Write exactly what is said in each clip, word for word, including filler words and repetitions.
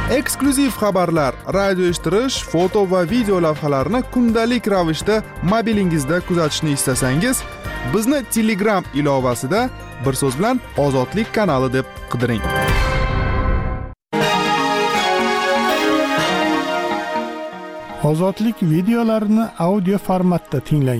Eksklyuziv xabarlar, radio eshittirish, foto va video lavhalarni kundalik ravishda mobilingizda kuzatishni istasangiz, bizni Telegram ilovasida bir so'z bilan Ozodlik kanali deb qidiring. Ozodlik videolarini audio formatda tinglang.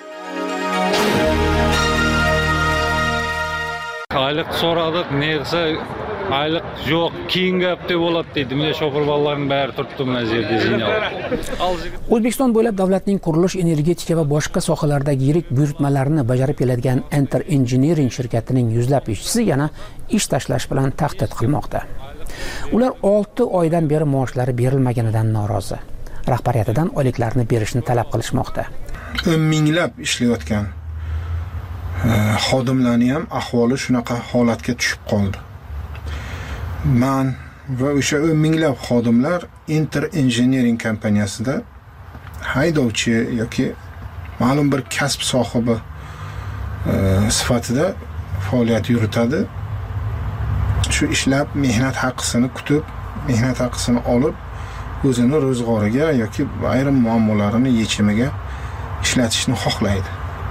Aylık so'radik, neyse aylık yo'q, keyin gap deb bo'ladi dedi. Mine shofir bolalarning bari turibdi mana yerda zinalab. O'zbekiston bo'ylab davlatning qurilish, energetika va boshqa sohalardagi yirik buyurtmalarini bajarib keladigan Enter Engineering shirkatining yuzlab ishchisi yana ish tashlash bilan tahdid qilmoqda. Ular olti oydan beri maoshlari berilmaganidan norozi. Rahbariyatidan oyliklarini berishni talab qilishmoqda. o'n minglab ishlayotgan xodimlarning ham ahvoli shunaqa holatga tushib qoldi. Men va o'sha o'n minglab xodimlar Enter Engineering kompaniyasida haydovchi yoki ma'lum bir kasb sohibi sifatida faoliyat yuritadi. Shu ishlab mehnat haqqini kutib, mehnat haqqini olib, o'zini ro'zg'origa yoki ayrim muammolarini yechimiga ishlatishni xohlaydi.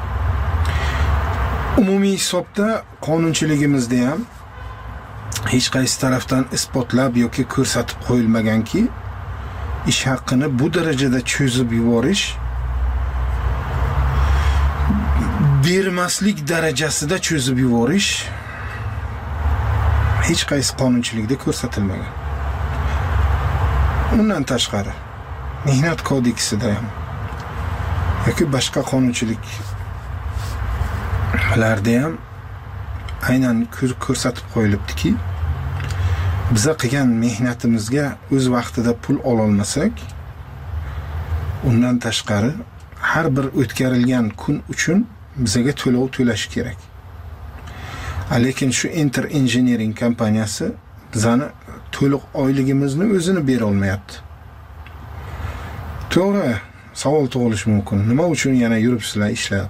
Umumiy hisobda qonunchiligimizda ham hech qaysi tarafdan isbotlab yoki ko'rsatib qo'yilmaganki, ish haqqini bu darajada cho'zib yuborish bermaslik darajasida cho'zib yuborish hech qaysi qonunchilikda ko'rsatilmagan. Undan tashqari mehnat kodeksida ham yoki boshqa qonunchilik larda ham aynan ko'rsatib qo'yilibdiki, biza qilgan mehnatimizga o'z vaqtida pul ola olmasak, undan tashqari har bir o'tkarilgan kun uchun bizaga to'lov to'lash kerak. Lekin shu Enter Engineering kompaniyasi bizani to'liq oyligimizni o'zini bera olmayapti. To'g'ri, savol tug'ilishi mumkin. Nima uchun yana yuribsizlar ishlab?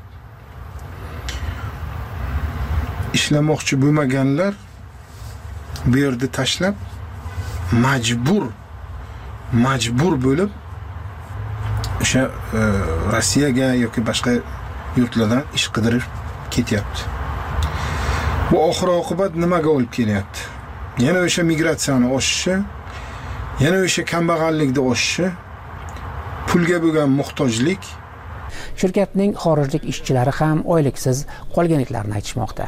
Ishlamoqchi bo'lmaganlar bu yerda tashlab majbur majbur bo'lib o'sha e, Rossiyaga yoki boshqa yurtlardan ish qidirib ketyapti. Bu oxir oqibat nimaga olib kelyapti? Yana o'sha migratsiyani oshishi, yana o'sha kambag'allikda oshishi, pulga bo'lgan muhtojlik. Shirkatning xorijlik ishchilari ham oyliksiz qolganliklarini aytishmoqda.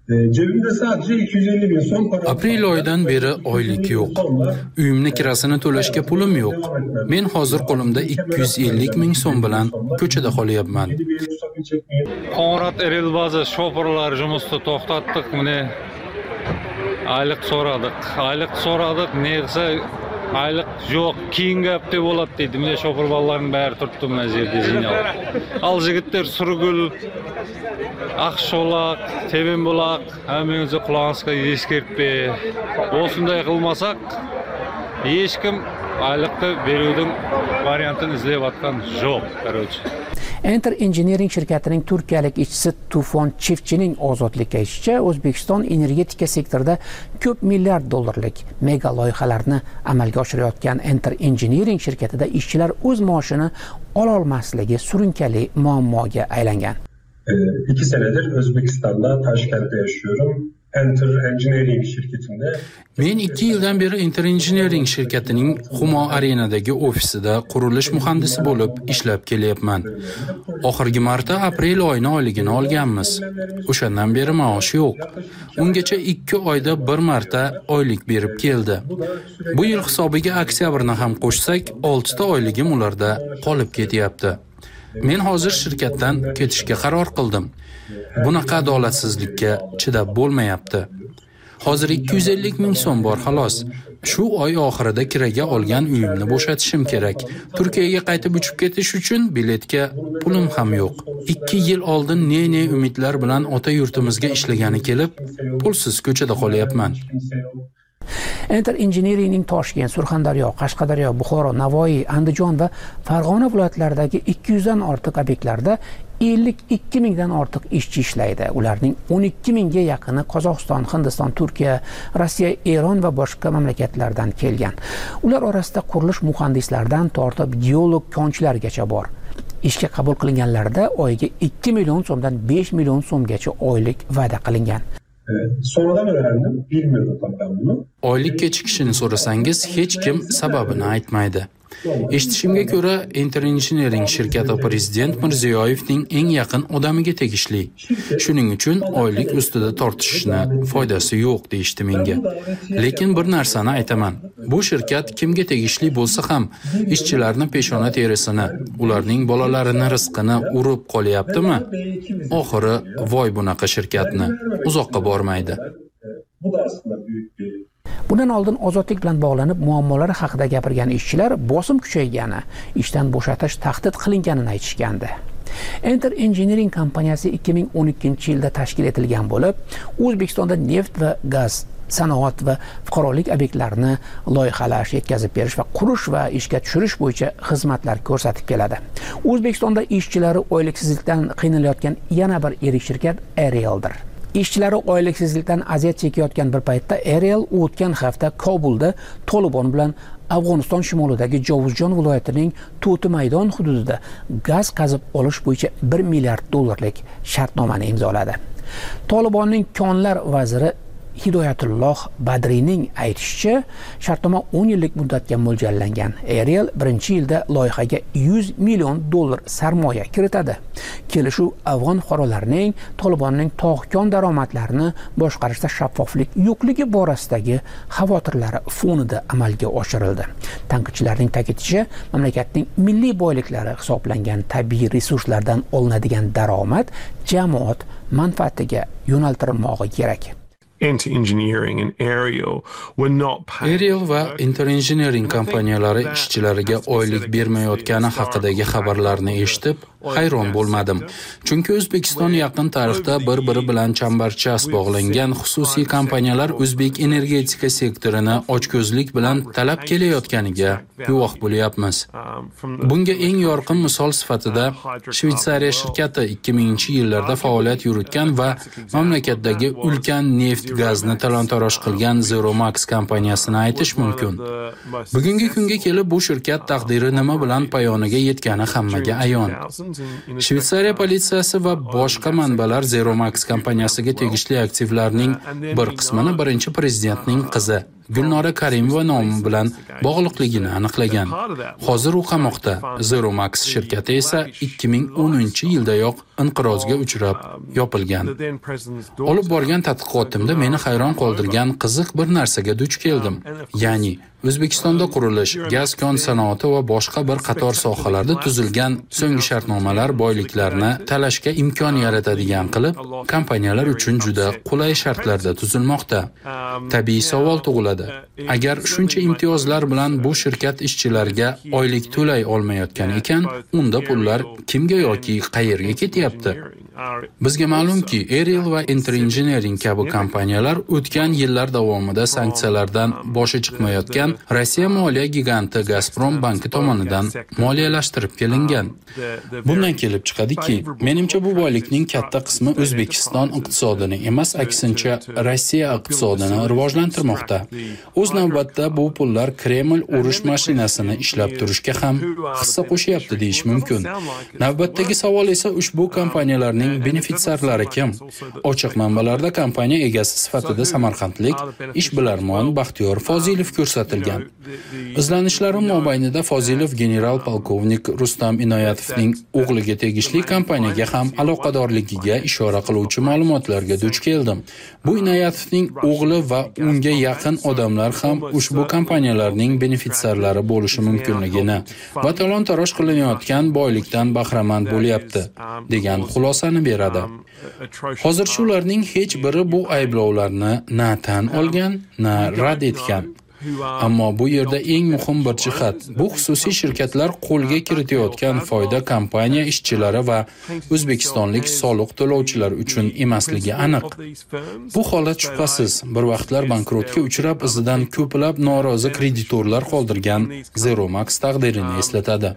Aprel oyidan beri oylik yo'q. Uyimni kirasini to'lashga pulim yo'q. Men hozir qo'limda ikki yuz ellik ming so'm bilan ko'chada qolyapman. Qo'ng'irot Erelbaza shofirlar жұмысты to'xtatdik. Mine aylık so'radik. Aylık so'radik, neyse aylık yo'q, keyin gap deb bo'ladi dedi. Mine shofir bolalarning bari turibdi mana yerda zinalab. Al jigitlar Surgul, Aqsholaq, Tebenbulaq, hammamizni qulog'ingizga eskirtpe. O'shunday qilmasak, hech kim ayliqni beruvning variantini izlayotgan yo'q, qarochi. Enter Engineering shirkatining turkiyalik ishchisi Tufon Chivchining Ozodlikka aytishicha, O'zbekiston energetika sektorida ko'p milliard dollarlik mega loyihalarni amalga oshirayotgan Enter Engineering shirkatida ishchilar o'z maoshini ola olmasligi surunkali muammoga aylangan. İki senedir Özbekistan'da Taşkent'te yaşıyorum. Enter Engineering şirketinde. Men ikki yildan beri Enter Engineering shirkatining Humo Arenadagi ofisida qurilish muhandisi bo'lib ishlab kelyapman. Oxirgi marta aprel oyini oyligini olganmiz. O'shandan beri maosh yo'q. Ungacha ikki oyda bir marta oylik berib keldi. Bu yil hisobiga oktyabrni ham qo'shsak, olti ta oyligim ularda qolib ketyapti. Men hozir shirkatdan ketishga qaror qildim. Bunaqa adolatsizlikka chidab bo'lmayapti. Hozir ikki yuz ellik ming so'm bor xolos. Shu oy oxirida kiraga olgan uyimni bo'shatishim kerak. Turkiyaga qaytib uchib ketish uchun biletga pulim ham yo'q. ikki yil oldin ne-ne umidlar bilan ota yurtimizga ishlagani kelib, pulsiz ko'chada qolyapman. Enter Engineeringning Toshkent, Surxondaryo, Qashqadaryo, Buxoro, Navoiy, Andijon va Farg'ona viloyatlaridagi ikki yuz dan ortiq obyektlarda ellik ikki mingdan ortiq ishchi ishlaydi. Ularning o'n ikki mingga yaqini Qozog'iston, Hindiston, Turkiya, Rossiya, Eron va boshqa mamlakatlardan kelgan. Ular orasida qurilish muhandislaridan tortib geolog, konchilargacha bor. Ishga qabul qilinganlarda oyiga ikki million so'mdan besh million so'mgacha oylik va'da qilingan. Evet, sonradan öğrendim. Bilmiyordum ben bunu. Oylik kechikishini so'rasangiz, hech kim sababini aytmaydi. Eshitishimga ko'ra, Enter Engineering shirkati prezident Mirziyoyevning eng yaqin odamiga tegishli. Shuning uchun oylik ustida tortishishni foydasi yo'q deyishdi menga. Lekin bir narsani aytaman. Bu shirkat kimga tegishli bo'lsa ham, ishchilarning peshona terisini, ularning bolalarini rizqini urib qolyaptimi? Oxiri voy bunaqa shirkatni uzoqqa bormaydi. Bu da aslında büyük bir Bundan oldin ozodlik bilan bog'lanib muammolari haqida gapirgan ishchilar bosim kuchaygani, ishdan bo'shatish tahdid qilinganini aytishgandi. Enter Engineering kompaniyasi ikki ming o'n ikkinchi yilda tashkil etilgan bo'lib, O'zbekistonda neft va gaz, sanoat va fuqarolik obyektlarini loyihalash, yetkazib berish va qurish va ishga tushirish bo'yicha xizmatlar ko'rsatib keladi. O'zbekistonda ishchilari oyliksizlikdan qiynalayotgan yana bir yirik shirkat Aerialdir. Ishchilari oyliksizlikdan aziyat chekayotgan bir paytda Aerial o'tgan hafta Kobulda Tolibon bilan Afg'oniston shimolidagi Jovuzjon viloyatining To'ti maydon hududida gaz qazib olish bo'yicha bir milliard dollarlik shartnomani imzoladi. Tolibonning konlar vaziri Hidoyatulloh Badriyning aytishicha, shartnoma o'n yillik muddatga mo'ljallangan. Aerial birinchi yilda loyihaga yuz million dollar sarmoya kiritadi. Kelishuv afg'on fuqarolarining Tolibonning tog'-kon daromadlarini boshqarishda shaffoflik yo'qligi borasidagi xavotirlari fonida amalga oshirildi. Tanqidchilarning ta'kidlashicha, mamlakatning milliy boyliklari hisoblangan tabiiy resurslardan olinadigan daromad jamoat manfaatiga yo'naltirilmog'i kerak. Enter Engineering and Aerial were not paid. Aerial va Enter Engineering kompaniyalari ishchilariga oylik bermayotgani haqidagi xabarlarni eshitib, hayron bo'lmadim. Chunki O'zbekiston yaqin tarixda bir-biri bilan chambarchas bog'langan xususiy kompaniyalar o'zbek energetika sektorini ochko'zlik bilan talab kelayotganiga guvoh bo'lyapmiz. Bunga eng yorqin misol sifatida Shveysariya shirkati ikki minginchi yillarda faoliyat yuritgan va mamlakatdagi ulkan neft gazni talon-taroj qilgan Zeromax kompaniyasini aytish mumkin. Bugungi kunga kelib bu shirkat taqdiri nima bilan poyoniga yetgani hammaga ayon. Shveysariya politsiyasi va boshqa manbalar Zeromax kompaniyasiga tegishli aktivlarning bir qismini birinchi prezidentning qizi Gulnora Karimova nomi bilan bog'liqligini aniqlagan. Hozir u qamoqda. Zeromax shirkati esa ikki ming o'ninchi yildayoq inqirozga uchrab yopilgan. Olib borgan tadqiqotimda meni hayron qoldirgan qiziq bir narsaga duch keldim. Ya'ni O'zbekistonda qurilish, gaz kon sanoati va boshqa bir qator sohalarda tuzilgan so'nggi shartnomalar boyliklarni talashga imkon yaratadigan qilib, kompaniyalar uchun juda qulay shartlarda tuzilmoqda. Tabiiy savol tug'iladi. Agar shuncha imtiyozlar bilan bu shirkat ishchilarga oylik to'lay olmayotgan ekan, unda pullar kimga yoki qayerga ketyapti? Bizga ma'lumki, Aerial va Enter Engineering kabi kompaniyalar o'tgan yillar davomida sanksiyalardan boshi chiqmayotgan Rossiya moliya giganti Gazprom banki tomonidan moliyalashtirib kelingan. Bundan kelib chiqadiki, menimcha bu boylikning katta qismi O'zbekiston iqtisodini emas, aksincha Rossiya iqtisodini rivojlantirmoqda. O'z navbatda bu pullar Kreml urush mashinasini ishlab turishga ham hissa qo'shyapti deyish mumkin. Navbatdagi savol esa ushbu kompaniyalarning benefitsiarlari kim? Ochiq manbalarda kompaniya egasi sifatida samarqandlik ishbilarmon Baxtiyor Fozilov ko'rsatilgan. Izlanishlarim mobaynida Fozilov general polkovnik Rustam Inoyatovning o'g'liga tegishli kompaniyaga ham aloqadorligiga ishora qiluvchi ma'lumotlarga duch keldim. Bu Inoyatovning o'g'li va unga yaqin odamlar ham ushbu kompaniyalarning benefitsiarlari bo'lishi mumkinligini va talon-taroj qilinayotgan boylikdan bahramand bo'lyapti degan xulosani beradi. Hozircha ularning hech biri bu ayblovlarni na tan olgan, na rad etgan. Ammo bu yerda eng muhim bir jihat, bu xususiy shirkatlar qo'lga kiritayotgan foyda kompaniya ishchilari va o'zbekistonlik soliq to'lovchilar uchun emasligi aniq. Bu holat shubhasiz bir vaqtlar bankrotga uchrab, izidan ko'plab norozi kreditorlar qoldirgan Zeromax taqdirini eslatadi.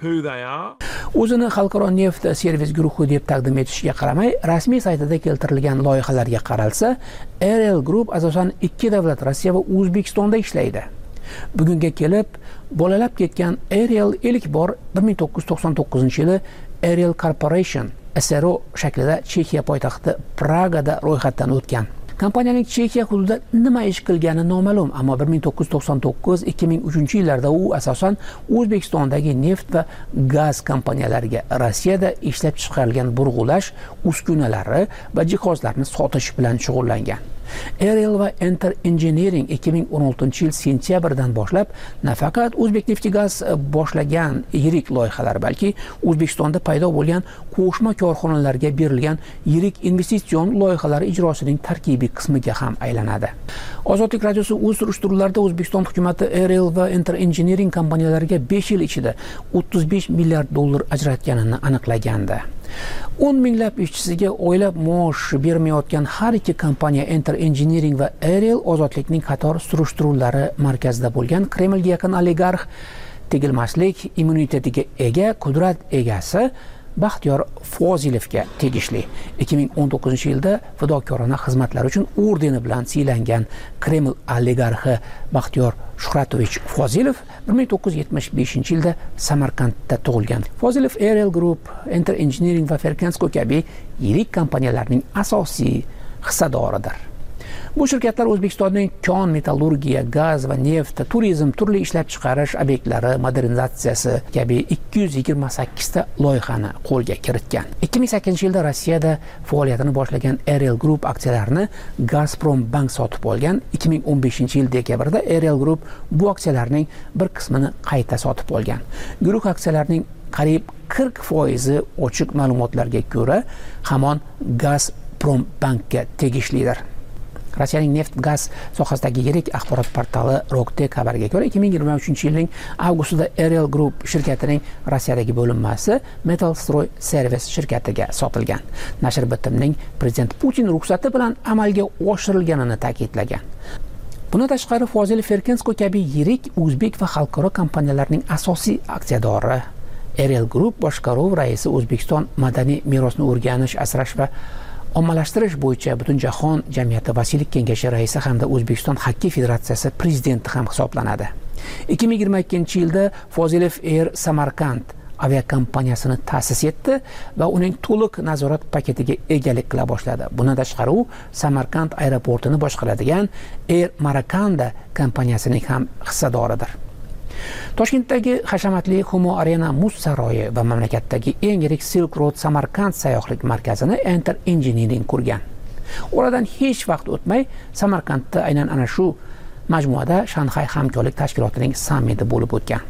O'zini xalqaro neft servis guruhi deb taqdim etishiga qaramay, rasmiy saytida keltirilgan loyihalarga qaralsa, Aerial Group asosan ikki davlat, Rossiya va O'zbekistonda ishlaydi. Bugunga kelib, bolalab ketgan Aerial ilk bor bir ming to'qqiz yuz to'qson to'qqizinchi yili Aerial Corporation S R O shaklida Chexiya poytaxti Pragada ro'yxatdan o'tgan. Kompaniyaning Chexiya hududida nima ish qilgani noma'lum, ammo bir ming to'qqiz yuz to'qson to'qqiz ikki ming uchinchi yillarda u asosan O'zbekistondagi neft va gaz kompaniyalariga Rossiyada ishlab chiqarilgan burg'ulash uskunalari va jihozlarni sotish bilan shug'ullangan. Aerial va Enter Engineering ikki ming o'n oltinchi yil sentyabrdan boshlab nafaqat O'zbekneftigaz boshlagan yirik loyihalar, balki O'zbekistonda paydo bo'lgan qo'shma korxonalarga berilgan yirik investitsion loyihalar ijrosining tarkibiy qismiga ham aylanadi. Ozodlik radiosi o'z surishtiruvlarida O'zbekiston hukumati Aerial va Enter Engineering kompaniyalariga besh yil ichida o'ttiz besh milliard dollar ajratganini aniqlagandi. o'n minglab ishchisiga oylab maosh bermayotgan har ikki kompaniya Enter Engineering va Aerial ozodlikning qator surishtiruvlari markazida bo'lgan Kremlga yaqin oligarx, tegilmaslik immunitetiga ega qudrat egasi Baxtiyor Fozilovga tegishli. ikki ming o'n to'qqizinchi yilda fidokorona xizmatlari uchun ordeni bilan siylangan Kreml oligarxi Baxtiyor Shuhratovich Fozilov bir ming to'qqiz yuz yetmish beshinchi yilda Samarqandda tug'ilgan. Fozilov Aerial Group, Enter Engineering va Ferkensko kabi yirik kompaniyalarning asosiy hissadoridir. Bu shirkatlar O'zbekistonning kon, metallurgiya, gaz va neft, turizm, turli ishlab chiqarish obyektlari modernizatsiyasi kabi ikki yuz yigirma sakkiz ta loyihani qo'lga kiritgan. ikki ming sakkizinchi yilda Rossiyada faoliyatini boshlagan Aerial Group aksiyalarini Gazprom Bank sotib olgan. ikki ming o'n beshinchi yil dekabrda Aerial Group bu aksiyalarning bir qismini qayta sotib olgan. Guruh aksiyalarining qariyb qirq foizi ochiq ma'lumotlarga ko'ra hamon Gazprom Bankga tegishlidir. Rossiyaning neft gaz sohasidagi yirik axborot portali Roktek xabariga ko'ra, ikki ming yigirma uchinchi yilning avgustida Aerial Group shirkatining Rossiyadagi bo'linmasi Metalstroy Service shirkatiga sotilgan. Nashr bitimning prezident Putin ruxsati bilan amalga oshirilganini ta'kidlagan. Bundan tashqari Fozilov Ferkensko kabi yirik o'zbek va xalqaro kompaniyalarning asosiy aksiyadori. Aerial Group boshqaruv raisi O'zbekiston madaniy merosni o'rganish, asrash va ommalashtirish bo'yicha Butunjahon jamiyati vasiylik kengashi raisi hamda O'zbekiston Xokkey federatsiyasi prezidenti ham hisoblanadi. ikki ming yigirma ikkinchi yilda Fozilov Air Samarkand aviakompaniyasini ta'sis etdi va uning to'liq nazorat paketiga egalik qila boshladi. Bundan tashqari u Samarkand aeroportini boshqaradigan Air Marakanda kompaniyasining ham hissadoridir. Toshkentdagi hashamatli Humo Arena muz saroyi va mamlakatdagi eng yirik Silk Road Samarkand sayyohlik markazini Enter Engineering qurgan. Oradan hech vaqt o'tmay Samarkandda aynan ana shu majmuada Shanxay hamkorlik tashkilotining sammiti bo'lib o'tgan.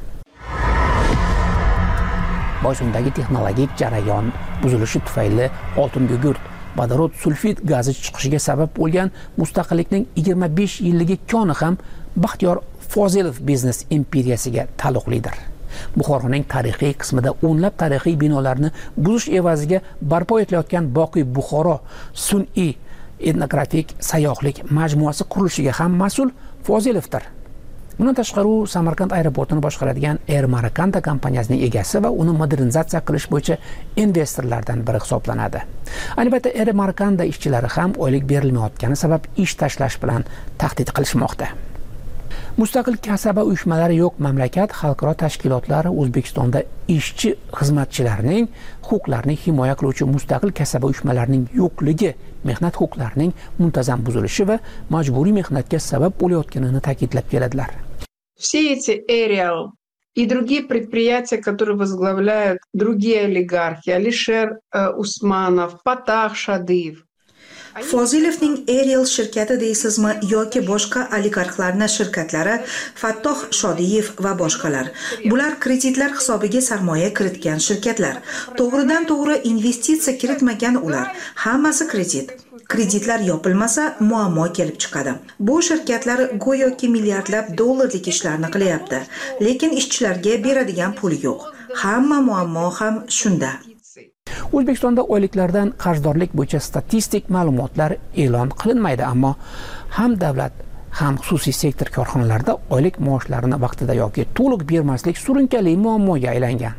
Boysundagi texnologik jarayon buzilishi tufayli oltin gugurt, vodorod sulfid gazi chiqishiga sabab bo'lgan Mustaqillikning yigirma besh yilligi koni ham Baxtiyor Fozilov biznes imperiyasiga taalluqlidir. Buxoroning tarixiy qismida o'nlab tarixiy binolarni buzish evaziga barpo etilayotgan Boqiy Buxoro sun'iy etnografik sayyohlik majmuasi qurilishiga ham mas'ul Fozilovdir. Bundan tashqari u Samarqand aeroportini boshqaradigan Air Marakanda kompaniyasining egasi va uni modernizatsiya qilish bo'yicha investorlardan biri hisoblanadi. Ayni paytda Air Marakanda ishchilari ham oylik berilmayotgani sabab ish tashlash bilan tahdid qilishmoqda. Mustaqil kasaba uyushmalari yo'q mamlakat xalqaro tashkilotlari O'zbekistonda ishchi xizmatchilarning huquqlarini himoya qiluvchi mustaqil kasaba uyushmalarining yo'qligi mehnat huquqlarining muntazam buzilishi va majburiy mehnatga sabab bo'layotganini ta'kidlab keladilar. Все эти Aerial и другие предприятия, которые возглавляют другие олигархи, Алишер э, Усманов, Fatah Shadiyev, Fozilovning Aerial shirkati deysizmi yoki boshqa oligarxlarning shirkatlari Fattoh Shodiyev va boshqalar. Bular kreditlar hisobiga sarmoya kiritgan shirkatlar. To'g'ridan to'g'ri investitsiya kiritmagan ular. Hammasi kredit. Kreditlar yopilmasa, muammo kelib chiqadi. Bu shirkatlar go'yoki milliardlab dollarlik ishlarni qilyapti, lekin ishchilarga beradigan pul yo'q. Hamma muammo ham shunda. O'zbekistonda oyliklardan qarzdorlik bo'yicha statistik ma'lumotlar e'lon qilinmaydi, ammo ham davlat ham xususiy sektor korxonalarida oylik maoshlarini vaqtida yoki to'liq bermaslik surunkali muammoga aylangan.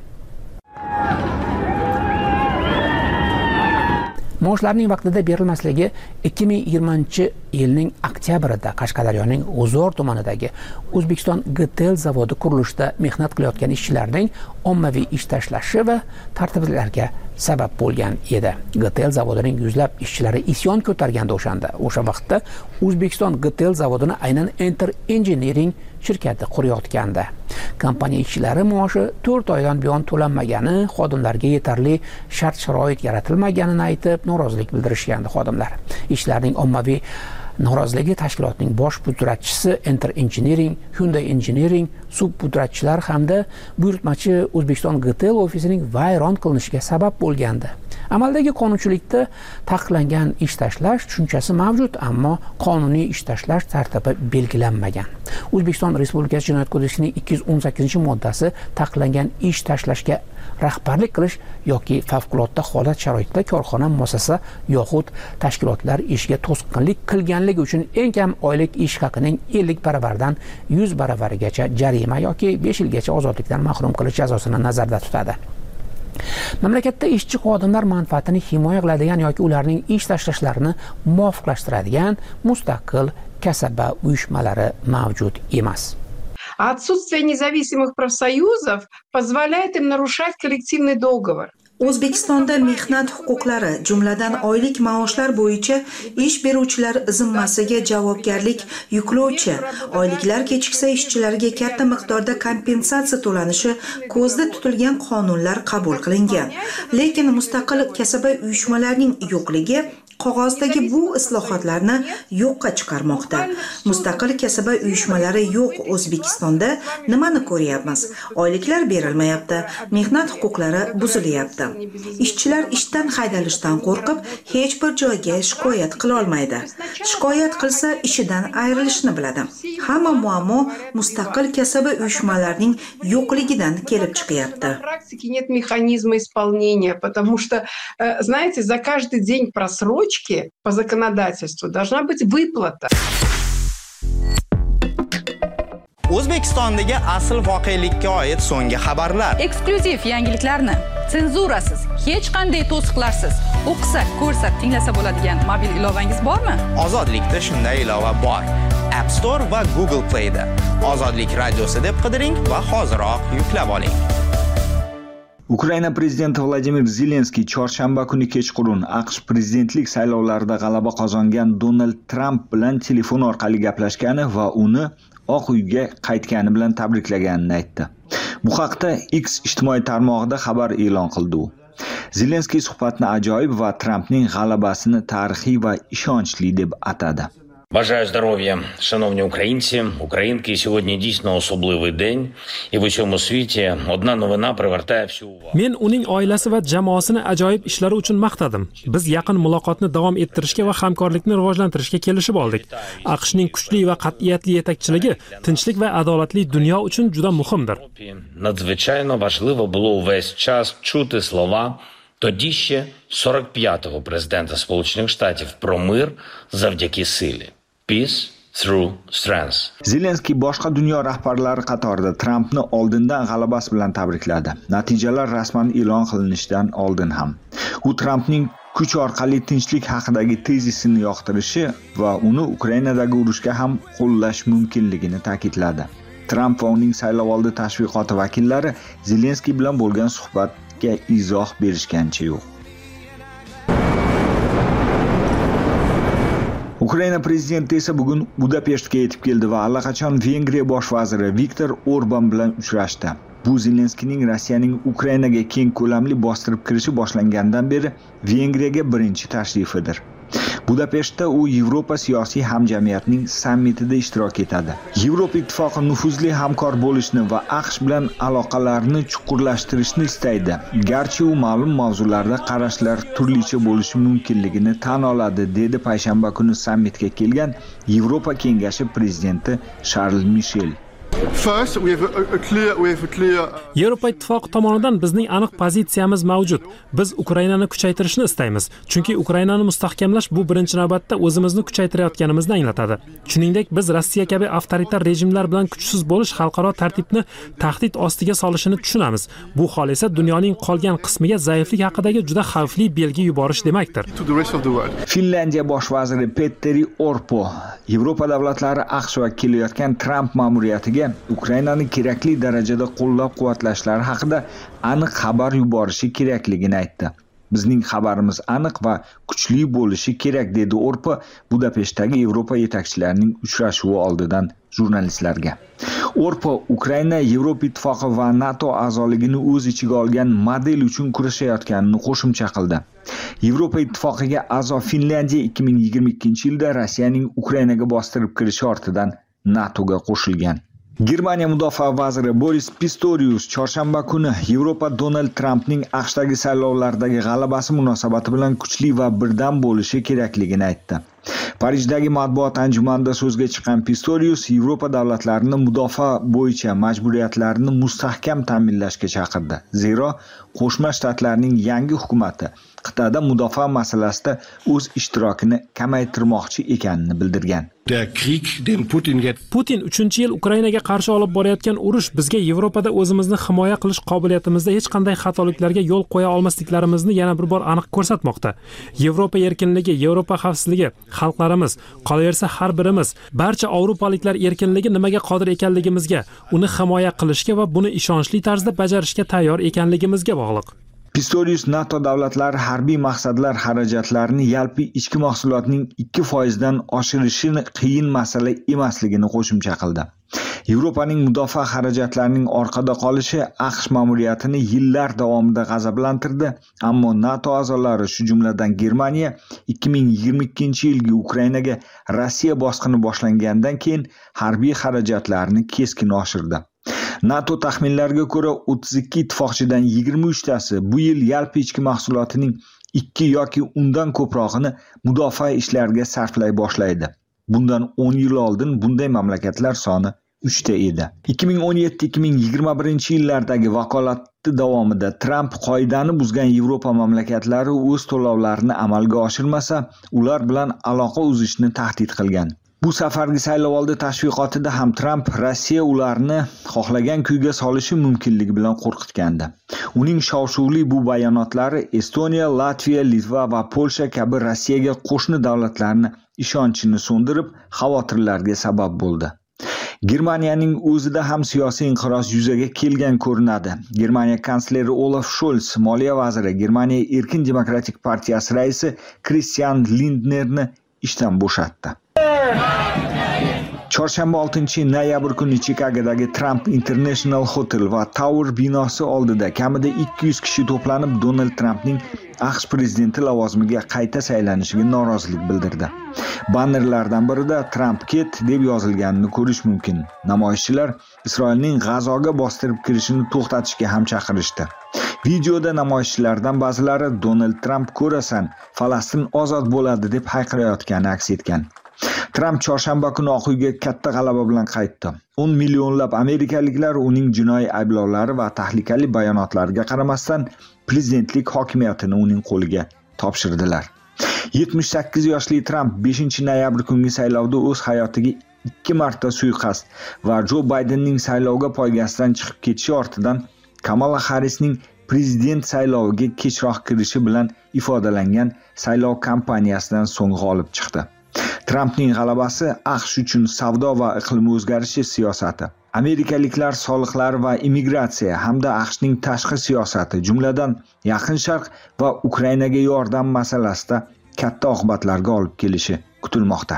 Maoshlarning vaqtida berilmasligi ikki ming yigirmanchi yilning oktyabrida Qashqadaryoning G'uzor tumanidagi O'zbekiston G T L zavodi qurilishida mehnat qilayotgan ishchilarning ommaviy ish tashlashi va tartiblarga sabab bo'lgan edi. G T L zavodining yuzlab ishchilari isyon ko'targanda o'shanda. O'sha vaqtda O'zbekiston G T L zavodini aynan Enter Engineering shirkati qurayotgandi. Kompaniya ishchilari maoshi to'rt oydan buyon to'lanmagani, xodimlarga yetarli shart-sharoit yaratilmaganini aytib norozilik bildirishgandi xodimlar. Ishchilarning ommaviy noroziligi tashkilotning bosh pudratchisi Enter Engineering, Hyundai Engineering, subpudratchilar hamda buyurtmachi O'zbekiston G T L ofisining vayron qilinishiga sabab bo'lgandi. Amaldagi qonunchilikda taqiqlangan ish tashlash tushunchasi mavjud, ammo qonuniy ish tashlash tartibi belgilanmagan. O'zbekiston Respublikasi Jinoyat kodeksining ikki yuz o'n sakkizinchi moddasi taqiqlangan ish tashlashga rahbarlik qilish yoki favqulodda holat sharoitida korxona, muassasa yoxud tashkilotlar ishiga to'sqinlik qilganligi uchun eng kam oylik ish haqining ellik baravaridan yuz baravarigacha jarima yoki besh yilgacha ozodlikdan mahrum qilish jazosini nazarda tutadi. Mamlakatda ishchi xodimlar manfaatini himoya qiladigan yoki ularning ish tashlashlarini muvofiqlashtiradigan mustaqil kasaba uyushmalari mavjud emas. Отсутствие независимых профсоюзов позволяет им нарушать коллективный договор. O'zbekistonda mehnat huquqlari, jumladan oylik maoshlar bo'yicha ish beruvchilar zimmasiga javobgarlik yuklovchi, oyliklar kechiksa ishchilarga katta miqdorda kompensatsiya to'lanishi ko'zda tutilgan qonunlar qabul qilingan. Lekin mustaqil kasaba uyushmalarining yo'qligi qog'ozdagi bu islohotlarni yo'qqa chiqarmoqda. Mustaqil kasaba uyushmalari yo'q O'zbekistonda nimani ko'ryapmiz? Oyliklar berilmayapti, mehnat huquqlari buzilyapti. Ishchilar ishdan haydalishdan qo'rqib hech bir joyga shikoyat qila olmaydi. Shikoyat qilsa ishidan ayrilishni biladi. Hamma muammo mustaqil kasaba uyushmalarining yo'qligidan kelib chiqyapti. Нет механизма исполнения, потому что, знаете, за каждый день просрочки по законодательству должна быть выплата. O'zbekistondagi asl voqelikka oid so'nggi xabarlar. Eksklyuziv yangiliklarni senzurasiz, hech qanday to'siqlarsiz o'qisa, ko'rsa, tinglasa bo'ladigan mobil ilovangiz bormi? Ozodlikda shunday ilova bor. App Store va Google Play da. Ozodlik radiosi deb qidiring va hoziroq yuklab oling. Ukraina prezidenti Vladimir Zelenskiy chorshanba kuni kechqurun AQSh prezidentlik saylovlarida g'alaba qozongan Donald Trump bilan telefon orqali gaplashgani va uni Oq uyga qaytgani bilan tabriklaganini aytdi. Bu haqda X ijtimoiy tarmog'ida xabar e'lon qildi u. Zelenskiy suhbatni ajoyib va Trumpning g'alabasini tarixiy va ishonchli deb atadi. Бажаю здоров'я, шановні українці, українки. Сьогодні дійсно особливий день, і в усьому світі одна новина привертає всю увагу. Men uning oilasi va jamoasini ajoyib ishlari uchun maqtadim. Biz yaqin muloqotni davom ettirishga va hamkorlikni rivojlantirishga kelishib oldik. AQShning kuchli va qat'iyatli yetakchiligi tinchlik va adolatli dunyo uchun juda muhimdir. Надзвичайно важливо було увесь час чути слова тоді ще сорок п'ятого президента Сполучених Штатів про мир завдяки силі. Peace through strength. Zelenskiy boshqa dunyo rahbarlari qatorida Trumpni oldindan g'alabasi bilan tabrikladi. Natijalar rasman e'lon qilinishidan oldin ham. U Trumpning kuch orqali tinchlik haqidagi tezisini yoqtirishi va uni Ukrainadagi urushga ham qo'llash mumkinligini ta'kidladi. Trump va uning saylovoldi tashviqoti vakillari Zelenskiy bilan bo'lgan suhbatga izoh berishgancha yo'q. Ukraina prezidenti esa bugun Budapeshtga yetib keldi va allaqachon Vengriya bosh vaziri Viktor Orban bilan uchrashdi. Bu Zelenskiyning Rossiyaning Ukrainaga keng ko'lamli bostirib kirishi boshlangandan beri Vengriyaga birinchi tashrifidir. Budapeshtda u Yevropa siyosiy hamjamiyatining sammitida ishtirok etadi. Yevropa ittifoqi nufuzli hamkor bo'lishni va AQSh bilan aloqalarni chuqurlashtirishni istaydi. Garchi u ma'lum mavzularda qarashlar turlicha bo'lishi mumkinligini tan oladi, dedi payshanba kuni sammitga kelgan Yevropa Kengashi prezidenti Charles Michel. First, we have a, a clear, we have a clear... Yevropa ittifoqi tomonidan bizning aniq pozitsiyamiz mavjud. Biz Ukrainani kuchaytirishni istaymiz, chunki Ukrainani mustahkamlash bu birinchi navbatda o'zimizni kuchaytirayotganimizni anglatadi. Shuningdek, biz Rossiya kabi avtoritar rejimlar bilan kuchsiz bo'lish xalqaro tartibni tahdid ostiga solishini tushunamiz. Bu hol esa dunyoning qolgan qismiga zaiflik haqidagi juda xavfli belgi yuborish demakdir. Finlandiya bosh vaziri Petteri Orpo Yevropa davlatlari AQSh va kelayotgan Tramp ma'muriyatiga Ukrainani kerakli darajada qo'llab-quvvatlashlari haqida aniq xabar yuborishi kerakligini aytdi. Bizning xabarimiz aniq va kuchli bo'lishi kerak, dedi Orpo Budapeshtdagi Yevropa yetakchilarining uchrashuvi oldidan jurnalistlarga. Orpo Ukraina Yevropa ittifoqi va NATO a'zoligini o'z ichiga olgan model uchun kurashayotganini qo'shimcha qildi. Yevropa ittifoqiga a'zo Finlandiya ikki ming yigirma ikkinchi yilda Rossiyaning Ukrainaga bostirib kirishi ortidan NATOga qo'shilgan. Germaniya mudofaa vaziri Boris Pistorius chorshanba kuni Yevropa Donald Trampning AQShdagi saylovlardagi g'alabasi munosabati bilan kuchli va birdam bo'lishi kerakligini aytdi. Parijdagi matbuot anjumanida so'zga chiqqan Pistorius Yevropa davlatlarini mudofaa bo'yicha majburiyatlarini mustahkam ta'minlashga chaqirdi. Zero Qo'shma Shtatlarning yangi hukumati qit'ada mudofaa masalasida o'z ishtirokini kamaytirmoqchi ekanini bildirgan. Putin uchinchi yil Ukrainaga qarshi olib borayotgan urush bizga Yevropada o'zimizni himoya qilish qobiliyatimizda hech qanday xatoliklarga yo'l qo'ya olmasliklarimizni yana bir bor aniq ko'rsatmoqda. Yevropa erkinligi, Yevropa xavfsizligi, xalqlarimiz, qolaversa har birimiz, barcha yevropaliklar erkinligi nimaga qodir ekanligimizga, uni himoya qilishga va buni ishonchli tarzda bajarishga tayyor ekanligimizga bog'liq. Pistorius NATO davlatlari harbiy maqsadlar xarajatlarini yalpi ichki mahsulotning ikki foiz dan oshirishini qiyin masala emasligini qo'shimcha qildi. Yevropaning mudofaa xarajatlarining orqada qolishi AQSh ma'muriyatini yillar davomida g'azablantirdi, ammo NATO a'zolari, shu jumladan Germaniya, ikki ming yigirma ikkinchi yilgi Ukrainaga Rossiya bosqini boshlangandan keyin harbiy xarajatlarni keskin oshirdi. NATO taxminlariga ko'ra o'ttiz ikki ittifoqchidan yigirma uch tasi bu yil yalpi ichki mahsulotining ikki yoki undan ko'prog'ini mudofaa ishlariga sarflay boshlaydi. Bundan o'n yil oldin bunday mamlakatlar soni uchta edi. ikki ming o'n yetti ikki ming yigirma birinchi yillardagi vakolati davomida Trump qoidani buzgan Yevropa mamlakatlari o'z to'lovlarini amalga oshirmasa, ular bilan aloqa uzishni tahdid qilgan. Bu safargi saylovoldi tashviqotida ham Trump Rossiya ularni xohlagan kuyga solishi mumkinligi bilan qo'rqitgandi. Uning shov-shuvli bu bayonotlari Estoniya, Latviya, Litva va Polsha kabi Rossiyaga qo'shni davlatlarni ishonchini so'ndirib, xavotirlarga sabab bo'ldi. Germaniyaning o'zida ham siyosiy inqiroz yuzaga kelgan ko'rinadi. Germaniya kansleri Olaf Scholz, moliya vaziri, Germaniya Erkin demokratik partiyasi raisi Christian Lindnerni ishdan bo'shatdi. Chorshanba oltinchi noyabr kuni Chikagodagi Trump International Hotel va Tower binosi oldida kamida ikki yuz kishi to'planib Donald Trampning AQSh prezidenti lavozimiga qayta saylanishiga norozilik bildirdi. Bannerlardan birida Trump ket deb yozilganini ko'rish mumkin. Namoyishchilar Isroilning G'azoga bostirib kirishini to'xtatishga ham chaqirishdi. Videoda namoyishchilardan ba'zilari Donald Trump ko'rasan, Falastin ozod bo'ladi deb hayqirayotgani aks etgan. Trump chorshanba kuni Oq uyga katta g'alaba bilan qaytdi. o'n millionlab amerikaliklar uning jinoiy ayblovlari va tahlikali bayonotlariga qaramasdan prezidentlik hokimiyatini uning qo'liga topshirdilar. yetmish sakkiz yoshli Trump beshinchi noyabr kungi saylovda o'z hayotiga ikki marta suiqasd va Jo Baydenning saylovga poygasidan chiqib ketishi ortidan Kamala Harrisning prezident sayloviga kechroq kirishi bilan ifodalangan saylov kampaniyasidan so'ng g'olib chiqdi. Trampning g'alabasi AQSh uchun savdo va iqlim o'zgarishi siyosati, amerikaliklar soliqlar va immigratsiya hamda AQShning tashqi siyosati, jumladan Yaqin Sharq va Ukrainaga yordam masalasida katta oqibatlarga olib kelishi kutilmoqda.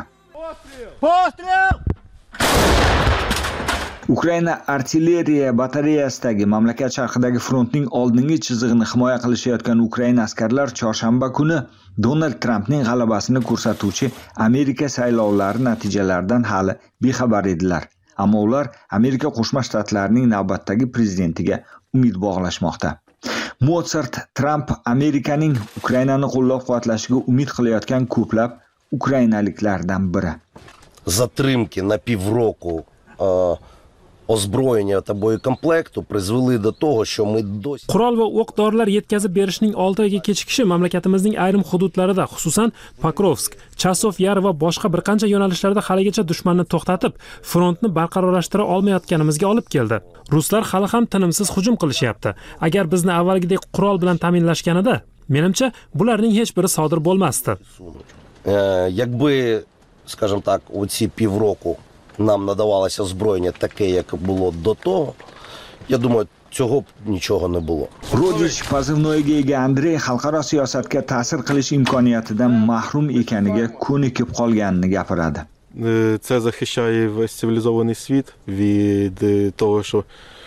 Ukraina artilleriya batareyasidagi mamlakat sharqidagi frontning oldingi chizig'ini himoya qilishayotgan Ukraina askarlar chorshanba kuni Donald Trampning g'alabasini ko'rsatuvchi Amerika saylovlari natijalaridan hali bexabar edilar. Ammo ular Amerika Qo'shma Shtatlarining navbatdagi prezidentiga umid bog'lashmoqda. Mozart Trump Amerikaning Ukrainani qo'llab-quvvatlashiga umid qilayotgan ko'plab ukrainaliklardan biri. Затримки на півроку е, озброєння та боєкомплекту призвели до того, що ми досі Qurol va o'q-dorilar yetkazib berishning olti oyga kechikishi mamlakatimizning ayrim hududlarida, xususan Pokrovsk, Chasov Yar va boshqa bir qancha yo'nalishlarda haligacha dushmanni to'xtatib, frontni barqarorlashtira olmayotganimizga olib keldi. Ruslar hali ham tinimsiz hujum qilishyapti. Agar bizni avvalgidek qurol bilan ta'minlashganida, menimcha bularning hech biri sodir bo'lmasdi. Е, якби, скажімо так, у ці півроку нам надавалося озброєння таке, як було до того, я думаю, цього б нічого не було. Rodich pozivnoyiga ega Andrey xalqaro siyosatga ta'sir qilish imkoniyatidan mahrum ekaniga ko'nikib qolganini gapiradi. Це захищає весь цивілізований світ від того, що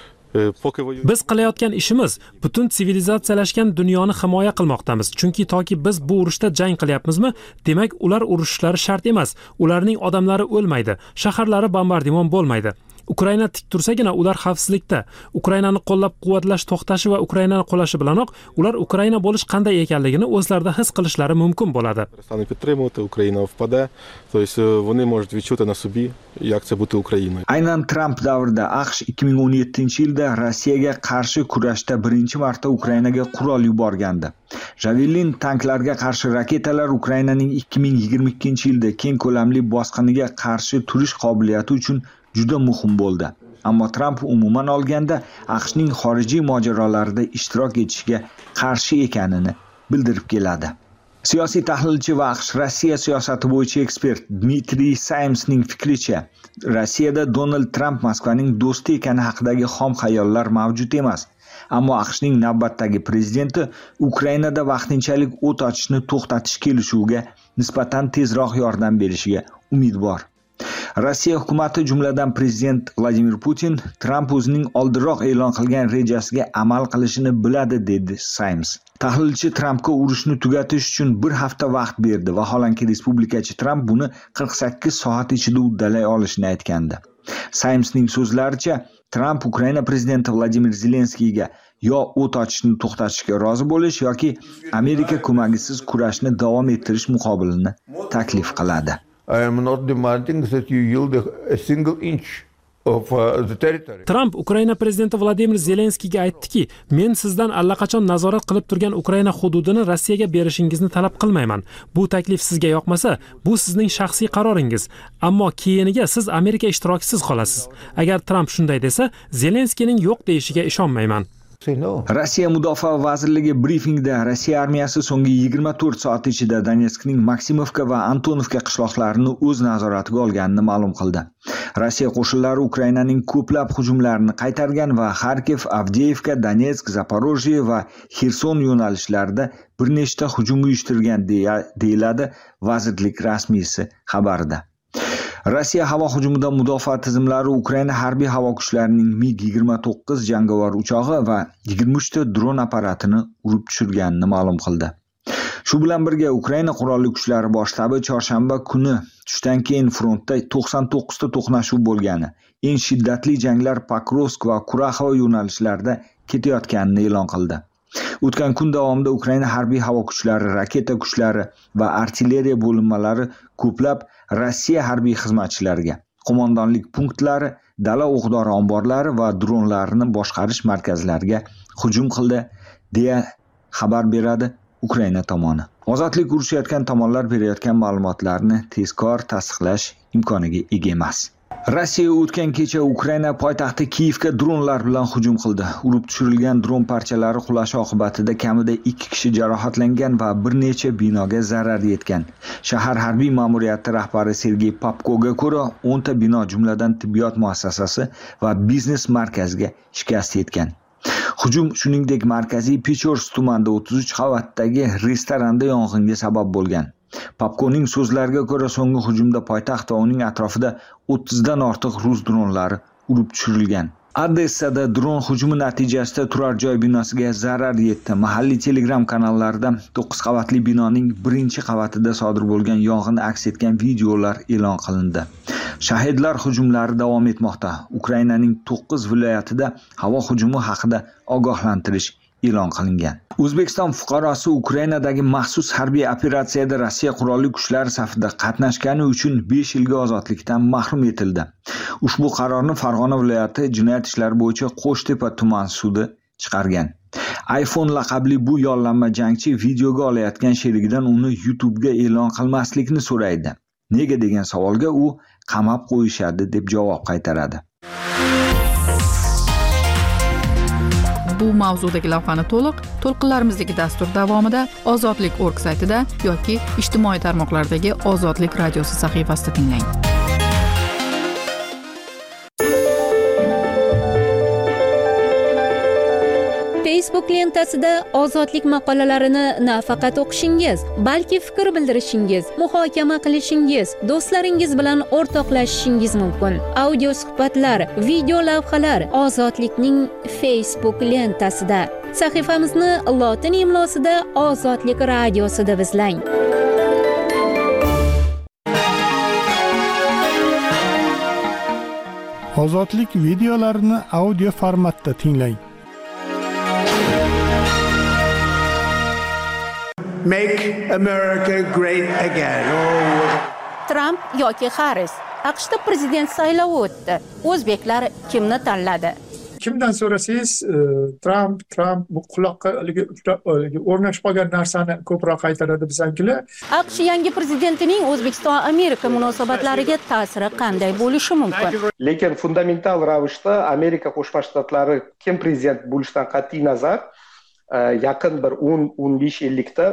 поки воюють. Biz qilayotgan ishimiz butun sivilizatsiyalashgan dunyoni himoya qilmoqdamiz. Chunki toki biz bu urushda jang qilyapmizmi, demak ular urushishlari shart emas. Ularning odamlari o'lmaydi, shaharlari bombardimon bo'lmaydi. Ukraina tik tursagina ular xavfsizlikda. Ukrainani qo'llab-quvvatlash to'xtashi va Ukrainani qo'llashi bilanoq ular Ukraina bo'lish qanday ekanligini o'zlarida his qilishlari mumkin bo'ladi. Перестане підтримувати, Україна впаде. Тобто вони можуть відчути на собі, як це бути Україною. Aynan Trump davrida AQSh ikki ming o'n yettinchi yilda Rossiyaga qarshi kurashda birinchi marta Ukrainaga qurol yuborgandi. Javelin tanklarga qarshi raketalar Ukrainaning ikki ming yigirma ikkinchi yilda keng ko'lamli bosqiniga qarshi turish qobiliyati uchun juda muhim bo'ldi. Ammo Trump umuman olganda AQShning xorijiy mojarolarida ishtirok etishga qarshi ekanini bildirib keladi. Siyosiy tahlilchi va AQSh Rossiya siyosati bo'yicha ekspert Dmitriy Saimsning fikricha, Rossiyada Donald Trump Moskvaning do'sti ekani haqidagi xom xayollar mavjud emas. Ammo AQShning navbatdagi prezidenti Ukrainada vaqtinchalik o't ochishni to'xtatish kelishuviga nisbatan tezroq yordam berishiga umid bor. Rossiya hukumati, jumladan prezident Vladimir Putin, Trump o'zining oldinroq e'lon qilgan rejasiga amal qilishini biladi, dedi Saims. Tahlilchi Trumpga urushni tugatish uchun bir hafta vaqt berdi, vaholanki respublikachi Trump buni qirq sakkiz soat ichida uddalay olishini aytgandi. Saimsning so'zlaricha, Trump Ukraina prezidenti Vladimir Zelenskiyga yo o't ochishni to'xtatishga rozi bo'lish yoki Amerika ko'magisiz kurashni davom ettirish muqobilini taklif qiladi. I am not demanding that you yield a single inch of uh, the territory. Trump Ukraina prezidenti Vladimir Zelenskiyga aytdiki, men sizdan allaqachon nazorat qilib turgan Ukraina hududini Rossiyaga berishingizni talab qilmayman. Bu taklif sizga yoqmasa, bu sizning shaxsiy qaroringiz. Ammo keyiniga siz Amerika ishtirokisiz qolasiz. Agar Trump shunday desa, Zelenskiyning yo'q deyishiga ishonmayman. Rossiya Mudofaa vazirligi brifingda Rossiya armiyasi so'nggi yigirma to'rt soat ichida Donetskning Maksimovka va Antonovka qishloqlarini o'z nazoratiga olganini ma'lum qildi. Rossiya qo'shinlari Ukrainaning ko'plab hujumlarini qaytargan va Kharkiv, Avdiivka, Donetsk, Zaporojye va Xerson yo'nalishlarida bir nechta hujum uyushtirgan, deyiladi vazirlik rasmiysi xabarida. Rossiya havo hujumida mudofaa tizimlari Ukraina harbiy havo kuchlarining mig yigirma to'qqiz jangovar uchog'i va yigirma uch ta dron apparatini urib tushirganini ma'lum qildi. Shu bilan birga Ukraina qurolli kuchlari bosh shtabi chorshanba kuni tushdan keyin frontda to'qson to'qqiz ta to'qnashuv bo'lgani, eng shiddatli janglar Pokrovsk va Kuraxova yo'nalishlarida ketayotganini e'lon qildi. O'tgan kun davomida Ukraina harbiy havo kuchlari, raketa kuchlari va artilleriya bo'linmalari ko'plab Rossiya harbiy xizmatchilariga, qo'mondonlik punktlari, dala o'q-dori omborlari va dronlarni boshqarish markazlariga hujum qildi, deya xabar beradi Ukraina tomoni. Ozodlik urushayotgan tomonlar berayotgan ma'lumotlarni tezkor tasdiqlash imkoniga ega emas. Rossiya o'tgan kecha Ukraina poytaxti Kiyevga dronlar bilan hujum qildi. Urib tushirilgan dron parchalari qulashi oqibatida kamida ikki kishi jarohatlangan va bir necha binoga zarar yetgan. Shahar harbiy ma'muriyati rahbari Sergey Popkoga ko'ra, o'n ta bino, jumladan tibbiyot muassasasi va biznes markaziga shikast yetgan. Hujum shuningdek markaziy Pechorsk tumanida o'ttiz uch qavatdagi restoranda yong'inga sabab bo'lgan. Popkoning so'zlariga ko'ra, so'nggi hujumda poytaxt va uning atrofida o'ttizdan ortiq rus dronlari urib tushirilgan. Odessada dron hujumi natijasida turar joy binosiga zarar yetdi. Mahalliy Telegram kanallarida to'qqiz qavatli binoning birinchi qavatida sodir bo'lgan yong'in aks etgan videolar e'lon qilindi. Shahidlar hujumlari davom etmoqda. Ukrainaning to'qqiz viloyatida havo hujumi haqida ogohlantirish e'lon qilingan. O'zbekiston fuqarosi Ukrainadagi maxsus harbiy operatsiyada Rossiya qurolli kuchlari safida qatnashgani uchun besh yilga ozodlikdan mahrum etildi. Ushbu qarorni Farg'ona viloyati jinoyat ishlari bo'yicha Qo'shtepa tuman sudi chiqargan. iPhone laqabli bu yollanma jangchi videoga olayotgan sherigidan uni YouTube'ga e'lon qilmaslikni so'raydi. Nega degan savolga u qamab qo'yishadi deb javob qaytaradi. Bu mavzudagi lavhani to'liq to'lqinlarimizdagi dastur davomida Ozodlik org saytida yoki ijtimoiy tarmoqlardagi Ozodlik radiosi sahifasida tinglang. Facebook lentasida ozodlik maqolalarini nafaqat o'qishingiz, balki fikr bildirishingiz, muhokama qilishingiz, do'stlaringiz bilan o'rtoqlashishingiz mumkin. Audio suhbatlar, video lavhalar Ozodlikning Facebook lentasida. Sahifamizni lotin imlosida Ozodlik radiosi deb izlang. Ozodlik videolarini audio formatda tinglang. Make America great again. Oh. Trump yoki Harris. AQShda prezident saylovi o'tdi. O'zbeklar kimni tanladi? Kimdan so'rasangiz, Trump, Trump bu quloqqa o'rnashib qolgan narsani ko'proq qaytaradi bizankilar. AQSh yangi prezidentining O'zbekiston Amerika munosabatlariga ta'siri qanday bo'lishi mumkin? Lekin fundamental ravishda Amerika Qo'shma Shtatlari kim prezident bo'lishidan qat'iy nazar yaqin bir o'n o'n besh yillikda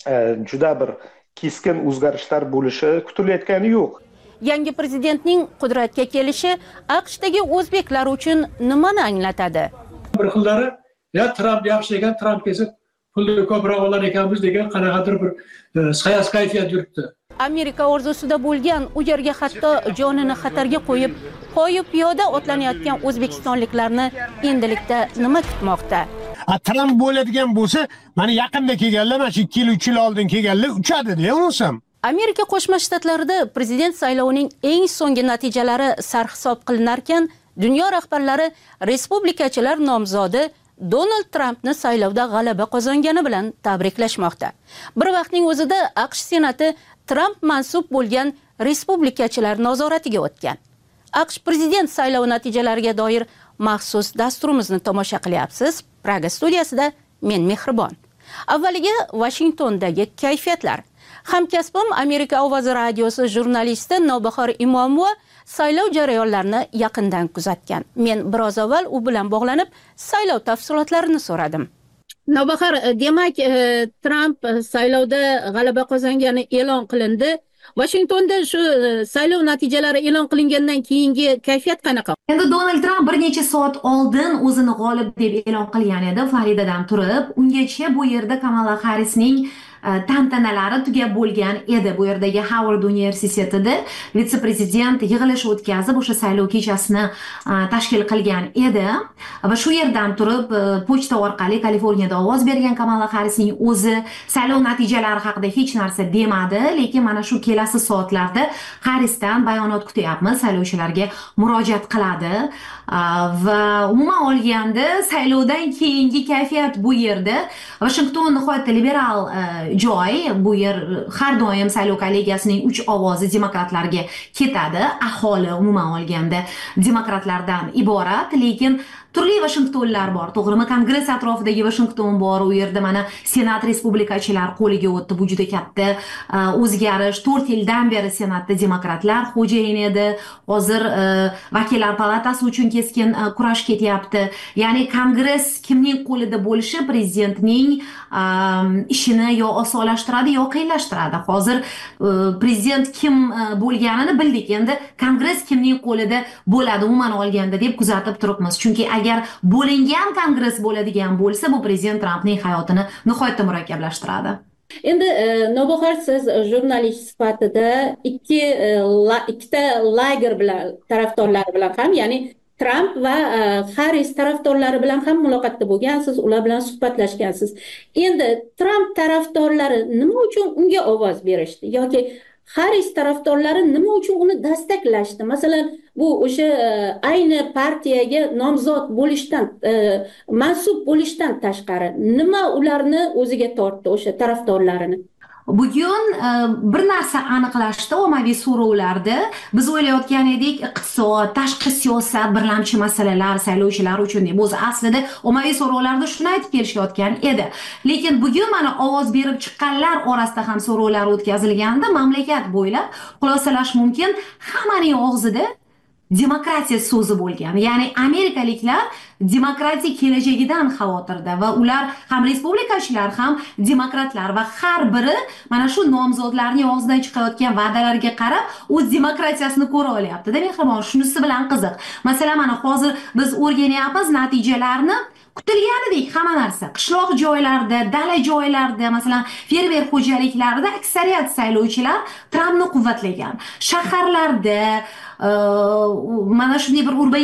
juda bir keskin o'zgarishlar bo'lishi kutilayotgani yo'q. Yangi prezidentning qudratga kelishi AQShdagi o'zbeklar uchun nimani anglatadi? Bir xillari, ya Trump yaxshi ekan, Trump kelsa pulni ko'proq olar ekanmiz degan qanaqadir bir sayas kayfiyat yuribdi. Amerika orzusida bo'lgan, u yerga hatto jonini xatarga qo'yib, poyi piyoda otlanayotgan o'zbekistonliklarni endilikda nima kutmoqda? Trump bo'ladigan bo'lsa, mana yaqinda kelganlar, mana shu ikki yil uch yil oldin kelganlar uchadi-da, unsam. Amerika Qo'shma Shtatlarida prezident saylovining eng so'nggi natijalari sarhisob qilinar ekan, dunyo rahbarlari respublikachilar nomzodi Donald Trampni saylovda g'alaba qozongani bilan tabriklashmoqda. Bir vaqtning o'zida AQSh Senati Trump mansub bo'lgan respublikachilar nazoratiga o'tgan. AQSh prezident saylovi natijalariga doir maxsus dasturimizni tomosha qilyapsiz. Praga studiyasida men Mehribon. Avvaliga Washingtondagi kayfiyatlar. Hamkasbim Amerika ovozi radiosi jurnalisti Nobahor Imomova saylov jarayonlarini yaqindan kuzatgan. Men biroz avval u bilan bog'lanib, saylov tafsilotlarini so'radim. Nobahor, demak, Trump saylovda g'alaba qozongani e'lon qilindi. Washingtonda shu saylov natijalari e'lon qilingandan keyingi kayfiyat qanaqa? Endi Donald Trump bir necha soat oldin o'zini g'olib deb e'lon qilgan edi Floridadan turib. Ungacha bu yerda Kamala Harrisning tantanalari tugab bo'lgan edi. Bu yerdagi Howard universitetida vitse-prezident yig'ilish o'tkazib, o'sha saylov kechasini tashkil qilgan edi va shu yerdan turib pochta orqali Kaliforniyada ovoz bergan Kamala Harrisning o'zi saylov natijalari haqida hech narsa demadi, lekin mana shu kelasi soatlarda Harrisdan bayonot kutyapmiz, saylovchilarga murojaat qiladi va umuman olganda saylovdan keyingi kayfiyat bu yerda Washington nihoyatda liberal joy, bu yer har doim saylov kollegiyasining uch ovozi demokratlarga ketadi. Aholi umuman olganda demokratlardan iborat, lekin turli Washingtonlar bor, to'g'rimi? Kongress atrofidagi Washington bor, u yerda mana Senat respublikachilar qo'liga o'tdi. Bu juda katta o'zgarish. to'rt yildan beri Senatda demokratlar xo'jayin edi. Hozir vakillar palatasi uchun keskin kurash ketyapti. Ya'ni Kongress kimning qo'lida bo'lishi prezidentning ishini yo osonlashtiradi yo qiyinlashtiradi. Hozir prezident kim bo'lganini bildik. Endi Kongress kimning qo'lida bo'ladi umuman olganda deb kuzatib turibmiz. Chunki agar bo'lingan kongress bo'ladigan bo'lsa, bu prezident Trampning hayotini nihoyatda murakkablashtiradi. Endi Nobahor, siz jurnalist sifatida ikki ikkita lager bilan tarafdorlar bilan ham, ya'ni Tramp va Harris tarafdorlari bilan ham muloqotda bo'lgansiz, ular bilan suhbatlashgansiz. Endi Tramp tarafdorlari nima uchun unga ovoz berishdi yoki Harris tarafdorlari nima uchun uni dastaklashdi? Masalan, bu o'sha ayni partiyaga nomzod bo'lishdan, mansub bo'lishdan tashqari nima ularni o'ziga tortdi, o'sha tarafdorlarini? Bugun bir narsa aniqlashdi ommaviy so'rovlarda. Biz o'ylayotgan edik, iqtisod, tashqi siyosat birlamchi masalalar saylovchilar uchun deb. O'zi aslida ommaviy so'rovlarda shuni aytib kelishayotgan edi. Lekin bugun mana ovoz berib chiqqanlar orasida ham so'rovlar o'tkazilganda mamlakat bo'ylab xulosalash mumkin, hammaning og'zida demokratiya so'zi bo'lgan. Ya'ni amerikaliklar demokratik kelajagidan xavotirda va ular ham respublikachilar ham demokratlar va har biri mana shu nomzodlarning og'zidan chiqayotgan va'dalarga qarab o'z demokratiyasini ko'ra olyapti. Mehribon, shunisi bilan qiziq. Masalan, mana hozir biz o'rganyapmiz natijalarni. Kutilganidek hamma narsa qishloq joylarda, dala joylarda, masalan, fermer xo'jaliklarida aksariyat saylovchilar Trampni quvvatlagan. Shaharlarda mana shunday bir urbay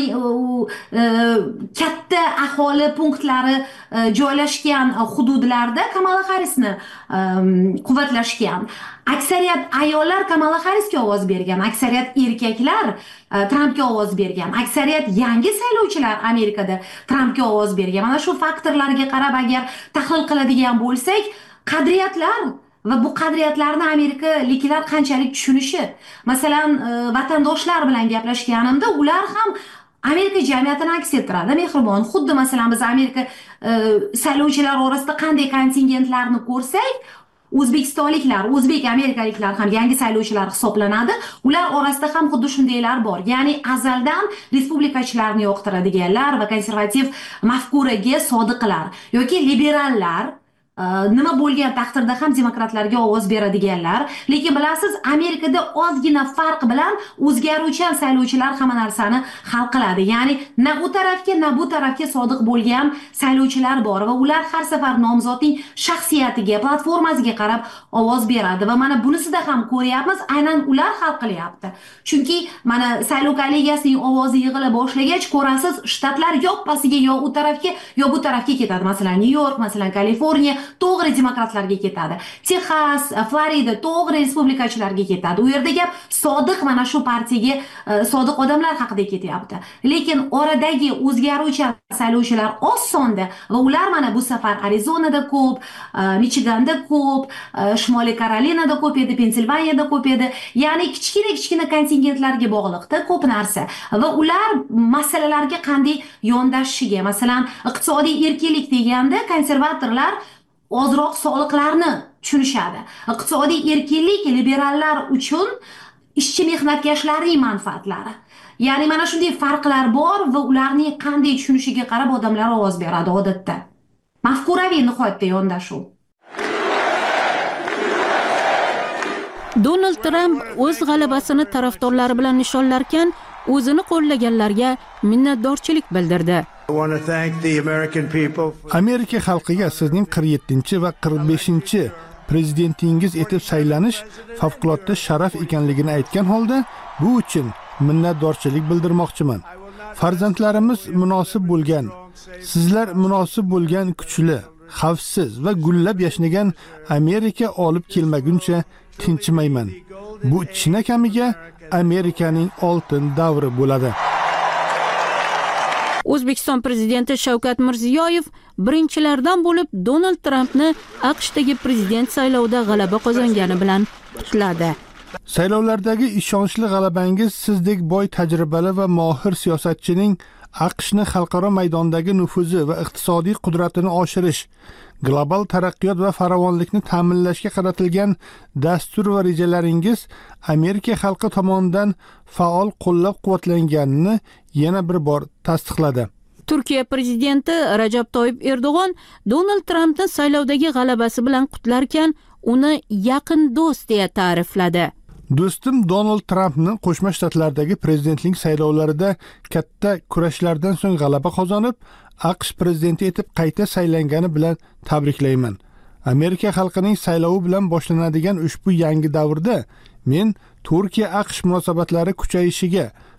katta aholi punktlari joylashgan hududlarda Kamala Harrisni quvvatlashgan. Aksariyat ayollar Kamala Harrisga ovoz bergan, aksariyat erkaklar Trampga ovoz bergan, aksariyat yangi saylovchilar Amerikada Trampga ovoz bergan. Mana shu faktorlarga qarab agar tahlil qiladigan bo'lsak, qadriyatlar va bu qadriyatlarni amerikaliklar qanchalik tushunishi. Masalan, vatandoshlar bilan gaplashganimda ular ham Amerika jamiyatini aks ettiradi. Mehribon, xuddi masalan biz Amerika saylovchilar orasida qanday kontingentlarni ko'rsak, O'zbekistonliklar, o'zbek amerikaliklar ham yangi saylovchilar hisoblanadi. Ular orasida ham xuddi shundaylar bor. Ya'ni azaldan respublikachilarni yoqtiradiganlar va konservativ mafkuraga sodiqlar yoki liberallar, nima bo'lgan taqdirda ham demokratlarga ovoz beradiganlar. Lekin bilasiz, Amerikada ozgina farq bilan o'zgaruvchan saylovchilar hamma narsani hal qiladi. Ya'ni na u tarafga, na bu tarafga sodiq bo'lgan saylovchilar bor va ular har safar nomzodning shaxsiyatiga, platformasiga qarab ovoz beradi va mana bunisida ham ko'ryapmiz, aynan ular hal qilyapti. Chunki mana saylov kollegiyasining ovozi yig'ila boshlagach, ko'rasiz, shtatlar yoppasiga yo u tarafga, yo bu tarafga ketadi. Masalan, Nyu-York, masalan, Kaliforniya to'g'ri demokratlarga ketadi. Texas, Florida to'g'ri respublikachilarga ketadi. U yerda gap sodiq mana shu partiyaga sodiq odamlar haqida ketyapti. Lekin oradagi o'zgaruvchi saylovchilar oz sonda va ular mana bu safar Arizonada ko'p, Michiganda ko'p, Shimoliy Karolinada ko'p edi, Pensilvaniyada ko'p edi. Ya'ni kichkina-kichkina kontingentlarga bog'liqda ko'p narsa va ular masalalarga qanday yondashishiga, masalan, iqtisodiy erkinlik deganda konservatorlar ozroq soliqlarni tushunishadi. Iqtisodiy erkinlik liberallar uchun ishchi mehnatkashlarning manfaatlari. Ya'ni mana shunday farqlar bor va ularning qanday tushunishiga qarab odamlar ovoz beradi odatda. Mafkuraviy nihoyatda yondashuv. Donald Trump o'z g'alabasini tarafdorlari bilan nishonlarkan, o'zini qo'llaganlarga minnatdorchilik bildirdi. Amerika xalqiga sizning qirq yettinchi va qirq beshinchi prezidentingiz etib saylanish favqulodda sharaf ekanligini aytgan holda, bu uchun minnatdorchilik bildirmoqchiman. Farzandlarimiz munosib bo'lgan, sizlar munosib bo'lgan kuchli, xavfsiz va gullab yashnagan Amerika olib kelmaguncha tinchimayman. Bu chinakamiga Amerikaning oltin davri bo'ladi. O'zbekiston prezidenti Shavkat Mirziyoyev birinchilardan bo'lib Donald Trampni AQShdagi prezident saylovida g'alaba qozongani bilan qutladi. Saylovlardagi ishonchli g'alabangiz sizdek boy tajribali va mohir siyosatchining AQShni xalqaro maydondagi nufuzi va iqtisodiy qudratini oshirish, global taraqqiyot va farovonlikni ta'minlashga qaratilgan dastur va rejalaringiz Amerika xalqi tomonidan faol qo'llab-quvvatlanganini yana bir bor tasdiqladi. Turkiya prezidenti Rajab Toyyib Erdo'g'on Donald Trampni saylovdagi g'alabasi bilan qutlarkan, uni yaqin do'st deya ta'rifladi. Do'stim Donald Trampni Qo'shma Shtatlardagi prezidentlik saylovlarida katta kurashlardan so'ng g'alaba qozonib, AQSh prezidenti etib qayta saylangani bilan tabriklayman. Amerika xalqining saylovi bilan boshlanadigan ushbu yangi davrda men Turkiya AQSh munosabatlari kuchayishiga,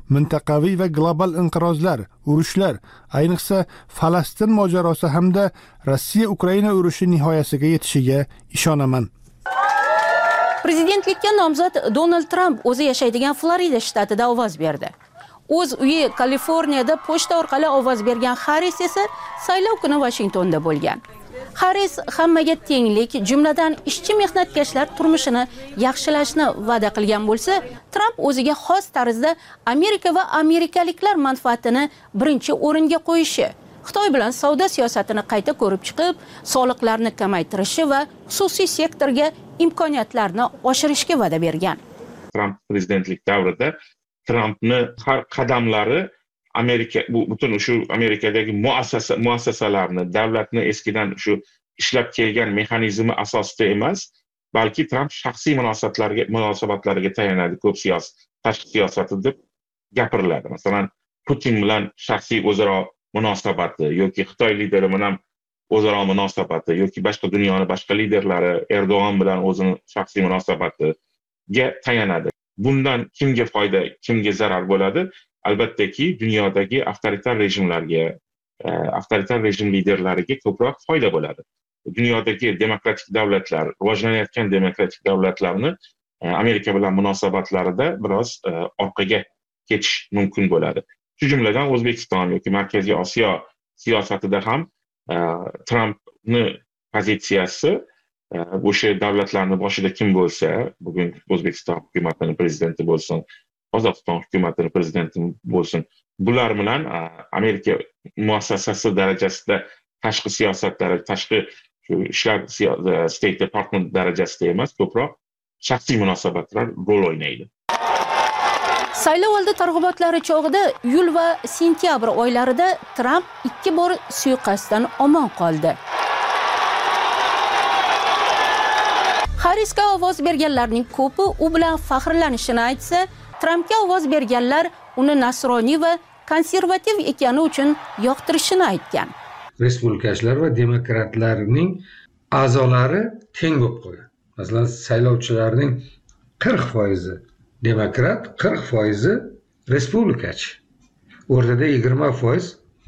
mintaqaviy va global inqirozlar, urushlar, ayniqsa Falastin mojarosi hamda Rossiya Ukraina urushi nihoyasiga yetishiga ishonaman. Prezidentlikka nomzod Donald Tramp o'zi yashaydigan Florida shtatida ovoz berdi. O'z uyi Kaliforniyada pochta orqali ovoz bergan Harris esa saylov kuni Washingtonda bo'lgan. Harris hammaga tenglik, jumladan ishchi mehnatkashlar turmushini yaxshilashni va'da qilgan bo'lsa, Tramp o'ziga xos tarzda Amerika va amerikaliklar manfaatini birinchi o'ringa qo'yishi, Xitoy bilan savdo siyosatini qayta ko'rib chiqib, soliqlarni kamaytirishi va xususiy sektorga imkoniyatlarni oshirishga va'da bergan. Tramp prezidentlik davrida Trampni har qadamlari Amerika bu butun shu Amerikadagi muassasa muassasalarni, davlatni eskidan shu ishlab kelgan mexanizmi asosida emas, balki Tramp shaxsiy munosabatlarga munosabatlariga tayanadi. Ko'p siyosat, tashqi siyosati deb gapiriladi. Masalan, Putin bilan shaxsiy o'zaro munosabati yoki Xitoy lideri bilan o'zaro munosabati yoki boshqa dunyoning boshqa liderlari Erdo'g'on bilan o'zini shaxsiy munosabatiga tayanadi. Bundan kimga foyda, kimga zarar bo'ladi? Albattaki dunyodagi avtoritar rejimlarga, avtoritar rejim liderlariga ko'proq foyda bo'ladi. Dunyodagi demokratik davlatlar, rivojlanayotgan demokratik davlatlarni Amerika bilan munosabatlarida biroz orqaga ketish mumkin bo'ladi. Shu jumladan O'zbekiston yoki Markaziy Osiyo siyosatida ham Trampni pozitsiyasi o'sha davlatlarning boshida kim bo'lsa, bugun O'zbekiston hukumatining prezidenti bo'lsin, Qozog'iston hukumatining prezidenti bo'lsin, bular bilan Amerika muassasasi darajasida tashqi siyosatlari, tashqi ishlar State Department darajasida emas, ko'proq shaxsiy munosabatlar rol o'ynaydi. Saylov oldi targ'ibotlari chog'ida iyul va sentyabr oylarida Tramp ikki bor suiqasddan omon qoldi. Harrisga ovoz berganlarning ko'pi u bilan faxrlanishini aytsa, Trampga ovoz berganlar uni nasroniy va konservativ ekani uchun yoqtirishini aytgan. Respublikachilar va demokratlarning a'zolari teng bo'lib qolgan. Masalan, saylovchilarning qirq foizi demokrat, qirq foizi respublikachi. O'rtada yigirma foiz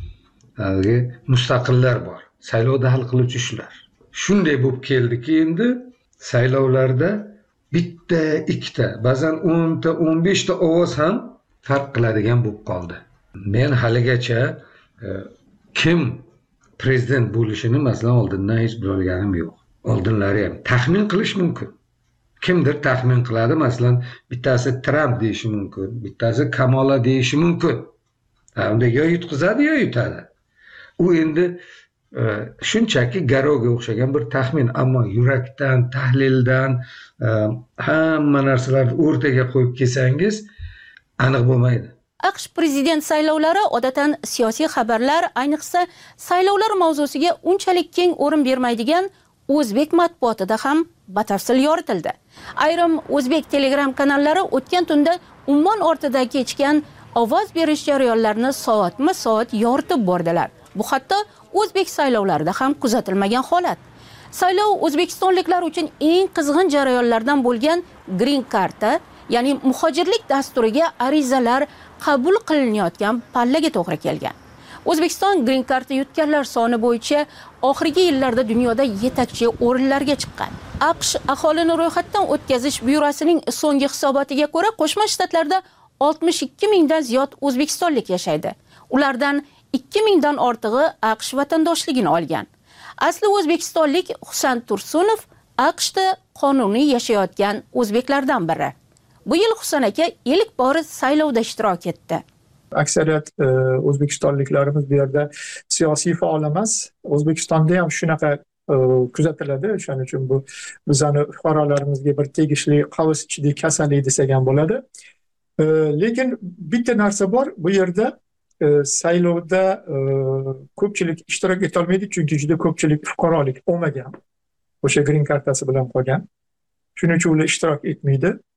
mustaqillar bor. Saylovda hal qiluvchi shular. Shunday bo'lib keldiki, endi saylovlarda bitta, ikkita, ba'zan o'nta, o'n beshta ovoz ham farq qiladigan bo'lib qoldi. Men haligacha e, kim prezident bo'lishini masalan oldindan hech bilganim yo'q. Oldinlari ham taxmin qilish mumkin. Kimdir taxmin qiladi, masalan, bittasi Trump deyishi mumkin, bittasi Kamala deyishi mumkin. Unda yo yutqizadi, yo yutadi. U endi e, shunchaki garovga o'xshagan bir taxmin, ammo yurakdan, tahlildan e, hamma narsalarni o'rtaga qo'yib kelsangiz aniq bo'lmaydi. AQSh prezident saylovlari odatan siyosiy xabarlar, ayniqsa saylovlar mavzusiga unchalik keng o'rin bermaydigan o'zbek matbuotida ham batafsil yoritildi. Ayrim o'zbek telegram kanallari o'tgan tunda ummon ortida kechgan ovoz berish jarayonlarini soatma-soat yoritib bordilar. Bu hatto o'zbek saylovlarida ham kuzatilmagan holat. Saylov o'zbekistonliklar uchun eng qizg'in jarayonlardan bo'lgan Green Card'a, ya'ni muhojirlik dasturiga arizalar qabul qilinayotgan pallaga to'g'ri kelgan. O'zbekiston Green Card'ni yutganlar soni bo'yicha oxirgi yillarda dunyoda yetakchi o'rinlarga chiqqan. AQSh aholini ro'yxatdan o'tkazish byurosining so'nggi hisobotiga ko'ra, Qo'shma Shtatlarda oltmish ikki mingdan ziyod o'zbekistonlik yashaydi. Ulardan ikki mingdan ortig'i AQSh vatandoshligini olgan. Asli o'zbekistonlik Husan Tursunov AQShda qonuniy yashayotgan o'zbeklardan biri. Bu yil Husan aka ilk bor saylovda ishtirok etdi. Aksariyat e, o'zbekistonliklarimiz bu yerda siyosiy faol emas. O'zbekistonda ham shunaqa e, kuzatiladi. O'shaning uchun bu bizani fuqarolarimizga bir tegishli qavs ichidagi kasallik desak ham bo'ladi. E, lekin bitta narsa bor, bu yerda e, saylovda e, ko'pchilik ishtirok eta olmaydi, chunki juda ko'pchilik fuqarolik olmagan. O'sha Green Card'asi bilan qolgan. Shuning uchun ular ishtirok etmaydi.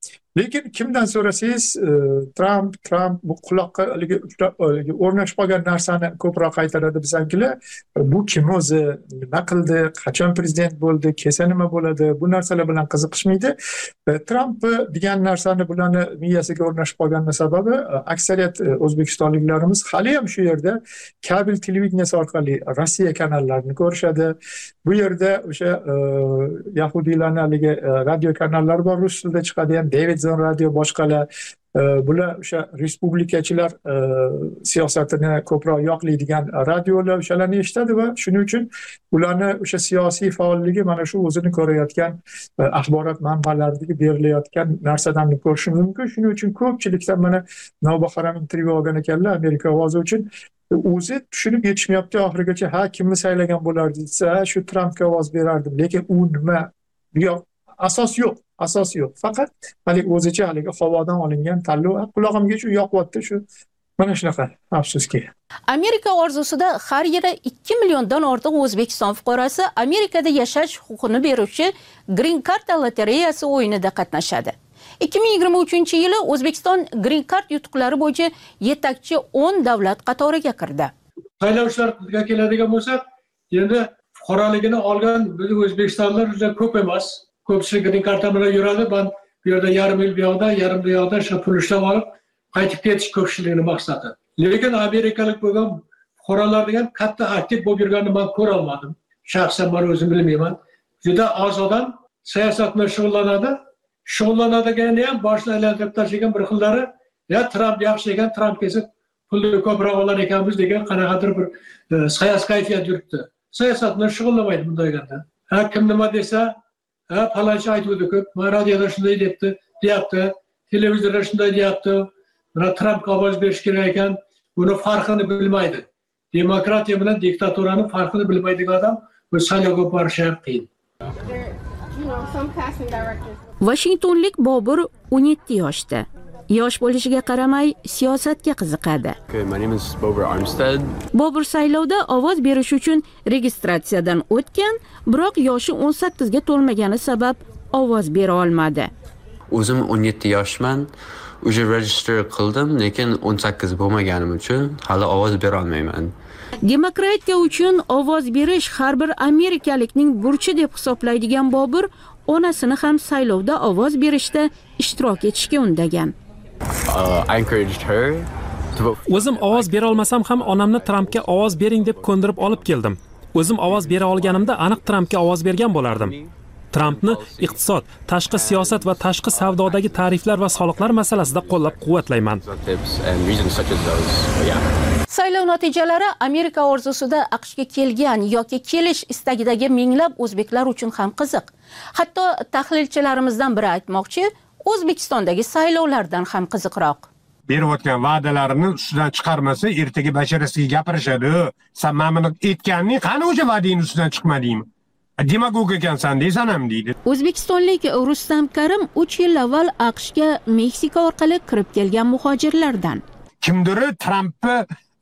Lekin kimdan so'rasangiz, Trump, Trump bu quloqqa o'rnashib qolgan narsani ko'proq qaytaradi bizankilar. Bu kim o'zi, nima qildi, qachon prezident bo'ldi, kelsa nima bo'ladi, bu narsalar bilan qiziqishmaydi. Trump degan narsani bularni miyasiga o'rnashib qolgani sababi aksariyat o'zbekistonliklarimiz hali ham shu yerda kabel televideniyasi orqali Rossiya kanallarini ko'rishadi. Bu yerda o'sha yahudiylarning haligi radio kanallari bor, rus tilida chiqadigan David radio boshqalar, bular o'sha respublikachilar siyosatini ko'proq yoqlaydigan radiolar o'shalarni eshitadi va shuning uchun ularni o'sha siyosiy faolligi mana shu o'zini ko'rayotgan axborot manbalaridagi berilayotgan narsadan ko'rishimiz mumkin. Shuning uchun ko'pchilikdan mana Navbahor ham intervyu olgan ekanlar Amerika ovozi uchun. O'zi tushunib yetishmayapti oxirigacha, ha kimni saylagan bo'lardi desa, shu Trampga ovoz berardim, lekin u nima, yo'q, asos yo'q. Asos yo'q. Faqat hali o'zicha haligi havodan olingan tanlov qulog'imga shu yoqyapti, shu mana shunaqa, afsuski. Amerika orzusida har yili ikki milliondan ortiq O'zbekiston fuqarosi Amerikada yashash huquqini beruvchi Green Card lotereyasi o'yinida qatnashadi. ikki ming yigirma uchinchi yili O'zbekiston Green Card yutuqlari bo'yicha yetakchi o'n davlat qatoriga kirdi. Saylovchilarga keladigan bo'lsak, endi fuqaroligini olgan biz O'zbekistonlar juda ko'p emas. Ko'pchilik Green Card bilan yuradi. Ben bu yerda yarim yil bu yoqda, yarim bu yoqda shu pul ishlab olib, qaytib ketish ko'pchilikning maqsadi. Lekin amerikalik bo'lgan fuqarolar degan katta aktiv bo'lib yurganini men ko'ra olmadim. Shaxsan men o'zim bilmayman. Juda oz odam siyosat bilan shug'ullanadi. Shug'ullanadiganini ham boshini aylantirib tashlagan bir xillari, ya Trump yaxshi ekan, Trump kelsa pulni ko'proq olar ekanmiz degan qanaqadir bir siyosiy kayfiyat yuribdi. Siyosat bilan shug'ullanmaydi bunday ganda. Ha kim nima desa, ha falonchi aytuvdi ko'p, mana radioda shunday debdi, deyapti, televizorda shunday deyapti. Mana Trumpga ovoz berish kerak ekan, buni farqini bilmaydi. Demokratiya bilan diktaturaning farqini bilmaydigan odam bu saylovga borishi ham qiyin. Washingtonlik Bobur o'n yetti yoshda. Yosh bo'lishiga qaramay siyosatga qiziqadi. Bobur saylovda ovoz berish uchun registratsiyadan o'tgan, biroq yoshi o'n sakkizga to'lmagani sabab ovoz bera olmadi. O'zim o'n yetti yoshman, o'sha register qildim, lekin o'n sakkiz bo'lmaganim uchun hali ovoz bera olmayman. Demokratiya uchun ovoz berish har bir amerikalikning burchi deb hisoblaydigan Bobur onasini ham saylovda ovoz berishda ishtirok etishga undagan. O'zim ovoz bera olmasam ham onamni Trumpga ovoz bering deb ko'ndirib olib keldim. O'zim ovoz bera olganimda aniq Trumpga ovoz bergan bo'lardim. Trumpni iqtisod, tashqi siyosat va tashqi savdodagi tariflar va soliqlar masalasida qo'llab-quvvatlayman. Saylov natijalari Amerika orzusida AQShga kelgan yoki kelish istagidagi minglab o'zbeklar uchun ham qiziq. Hatto tahlilchilarimizdan biri aytmoqchi, O'zbekistondagi saylovlardan ham qiziqroq. Berayotgan va'dalarini ustidan chiqarmasa, ertaga basharasiga gapirishadi. Sen mana buni aytganing, qani o'sha va'ding ustidan chiqmadingmi? Demagog ekansan deysan ham deydi. O'zbekistonlik Rustam Karim uch yil avval AQShga Meksika orqali kirib kelgan muhojirlardan. Kimdir Trampni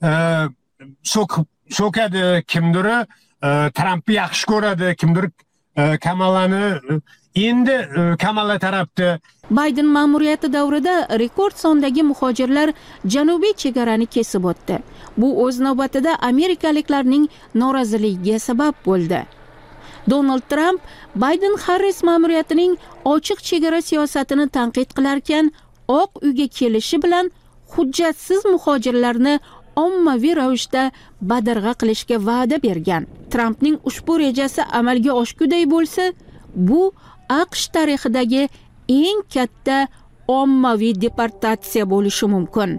so'kadi, kimdir Trampni yaxshi ko'radi, kimdir Kamalani endi Kamala tarafda. Bayden ma'muriyati davrida rekord sondagi muhojirlar janubiy chegarani kesib o'tdi. Bu o'z navbatida amerikaliklarning noroziligiga sabab bo'ldi. Donald Trump Biden-Harris ma'muriyatining ochiq chegara siyosatini tanqid qilarkan, Oq uyga kelishi bilan hujjatsiz muhojirlarni ommaviy ravishda badarg'a qilishga va'da bergan. Trumpning ushbu rejasi amalga oshguday bo'lsa, bu AQSh tarixidagi eng katta ommaviy deportatsiya bo'lishi mumkin.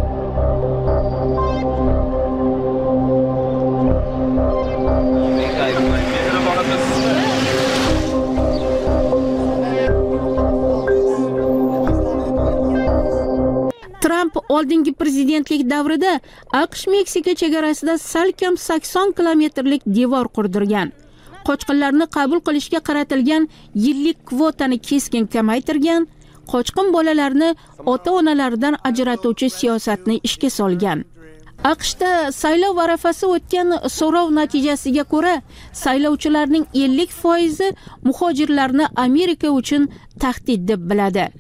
Trump oldingi prezidentlik davrida AQSh Meksika chegarasida salkam sakson kilometrlik devor qurdirgan. Qochqinlarni qabul qilishga qaratilgan yillik kvotani keskin kamaytirgan, qochqin bolalarni ota-onalaridan ajratuvchi siyosatni ishga solgan. AQShda saylov arafasi o'tgan so'rov natijasiga ko'ra, saylovchilarning ellik foizi muhojirlarni Amerika uchun tahdid deb biladi.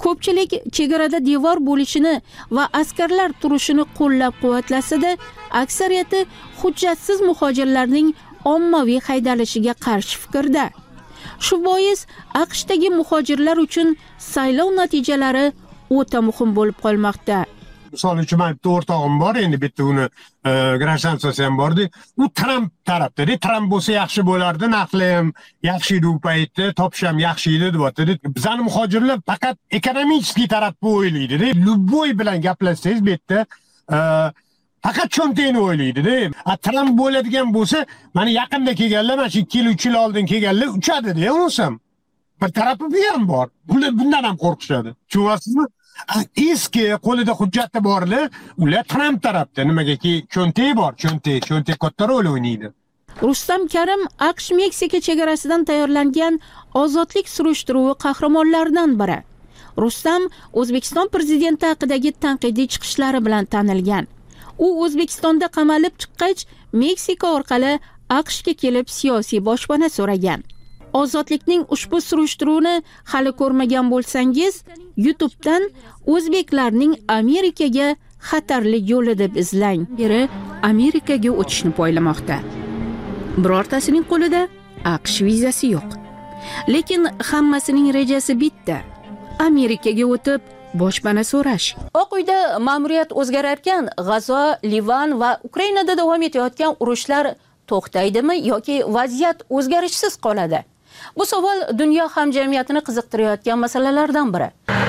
Ko'pchilik chegarada devor bo'lishini va askarlar turishini qo'llab-quvvatlasa-da, aksariyati hujjatsiz muhojirlarning ommaviy haydalishiga qarshi fikrda. Shu bois AQShdagi muhojirlar uchun saylov natijalari o'ta muhim bo'lib qolmoqda. Misol uchun men bitta o'rtog'im bor, endi bitta uni gражданствоsi ham bordi. U Tramp tarafda. Tramp bo'lsa yaxshi bo'lardi, naqli ham yaxshi edi u paytda, topish ham yaxshi edi deb aytdi. Bizning muhojirlar faqat ekonomik tarafni o'ylaydi. Любой bilan gaplashsangiz bu yerda faqat cho'ntakni o'ylaydi-da. Tramp bo'ladigan bo'lsa, mana yaqinda kelganlar, mana shu ikki yil uch yil oldin kelganlar uchadi-da, unsam. Bir tarafi bu ham bor. Bular bundan ham qo'rqishadi. Tushunasizmi? Eski qo'lida hujjati borlar, ular Tramp tarafda, nimagaki cho'ntak bor, cho'ntak, cho'ntak katta rol o'ynaydi. Rustam Karim AQSh Meksika chegarasidan tayyorlangan ozodlik surishtiruvi qahramonlaridan biri. Rustam O'zbekiston prezidenti haqidagi tanqidiy chiqishlari bilan tanilgan. U O'zbekistonda qamalib chiqqach, Meksika orqali AQShga kelib siyosiy boshpana so'ragan. Ozodlikning ushbu surishtiruvini hali ko'rmagan bo'lsangiz, YouTube'dan O'zbeklarning Amerikaga xatarli yo'li deb izlang. Biri Amerikaga o'tishni poylamoqda. Birortasining qo'lida AQSh vizasi yo'q. Lekin hammasining rejasi bitta. Amerikaga o'tib boshpana so'rash. Oq uyda ma'muriyat o'zgararkan, G'azo, Livan va Ukrainada davom etayotgan urushlar to'xtaydimi yoki vaziyat o'zgarishsiz qoladi? Bu savol dunyo hamjamiyatini qiziqtirayotgan masalalardan biri.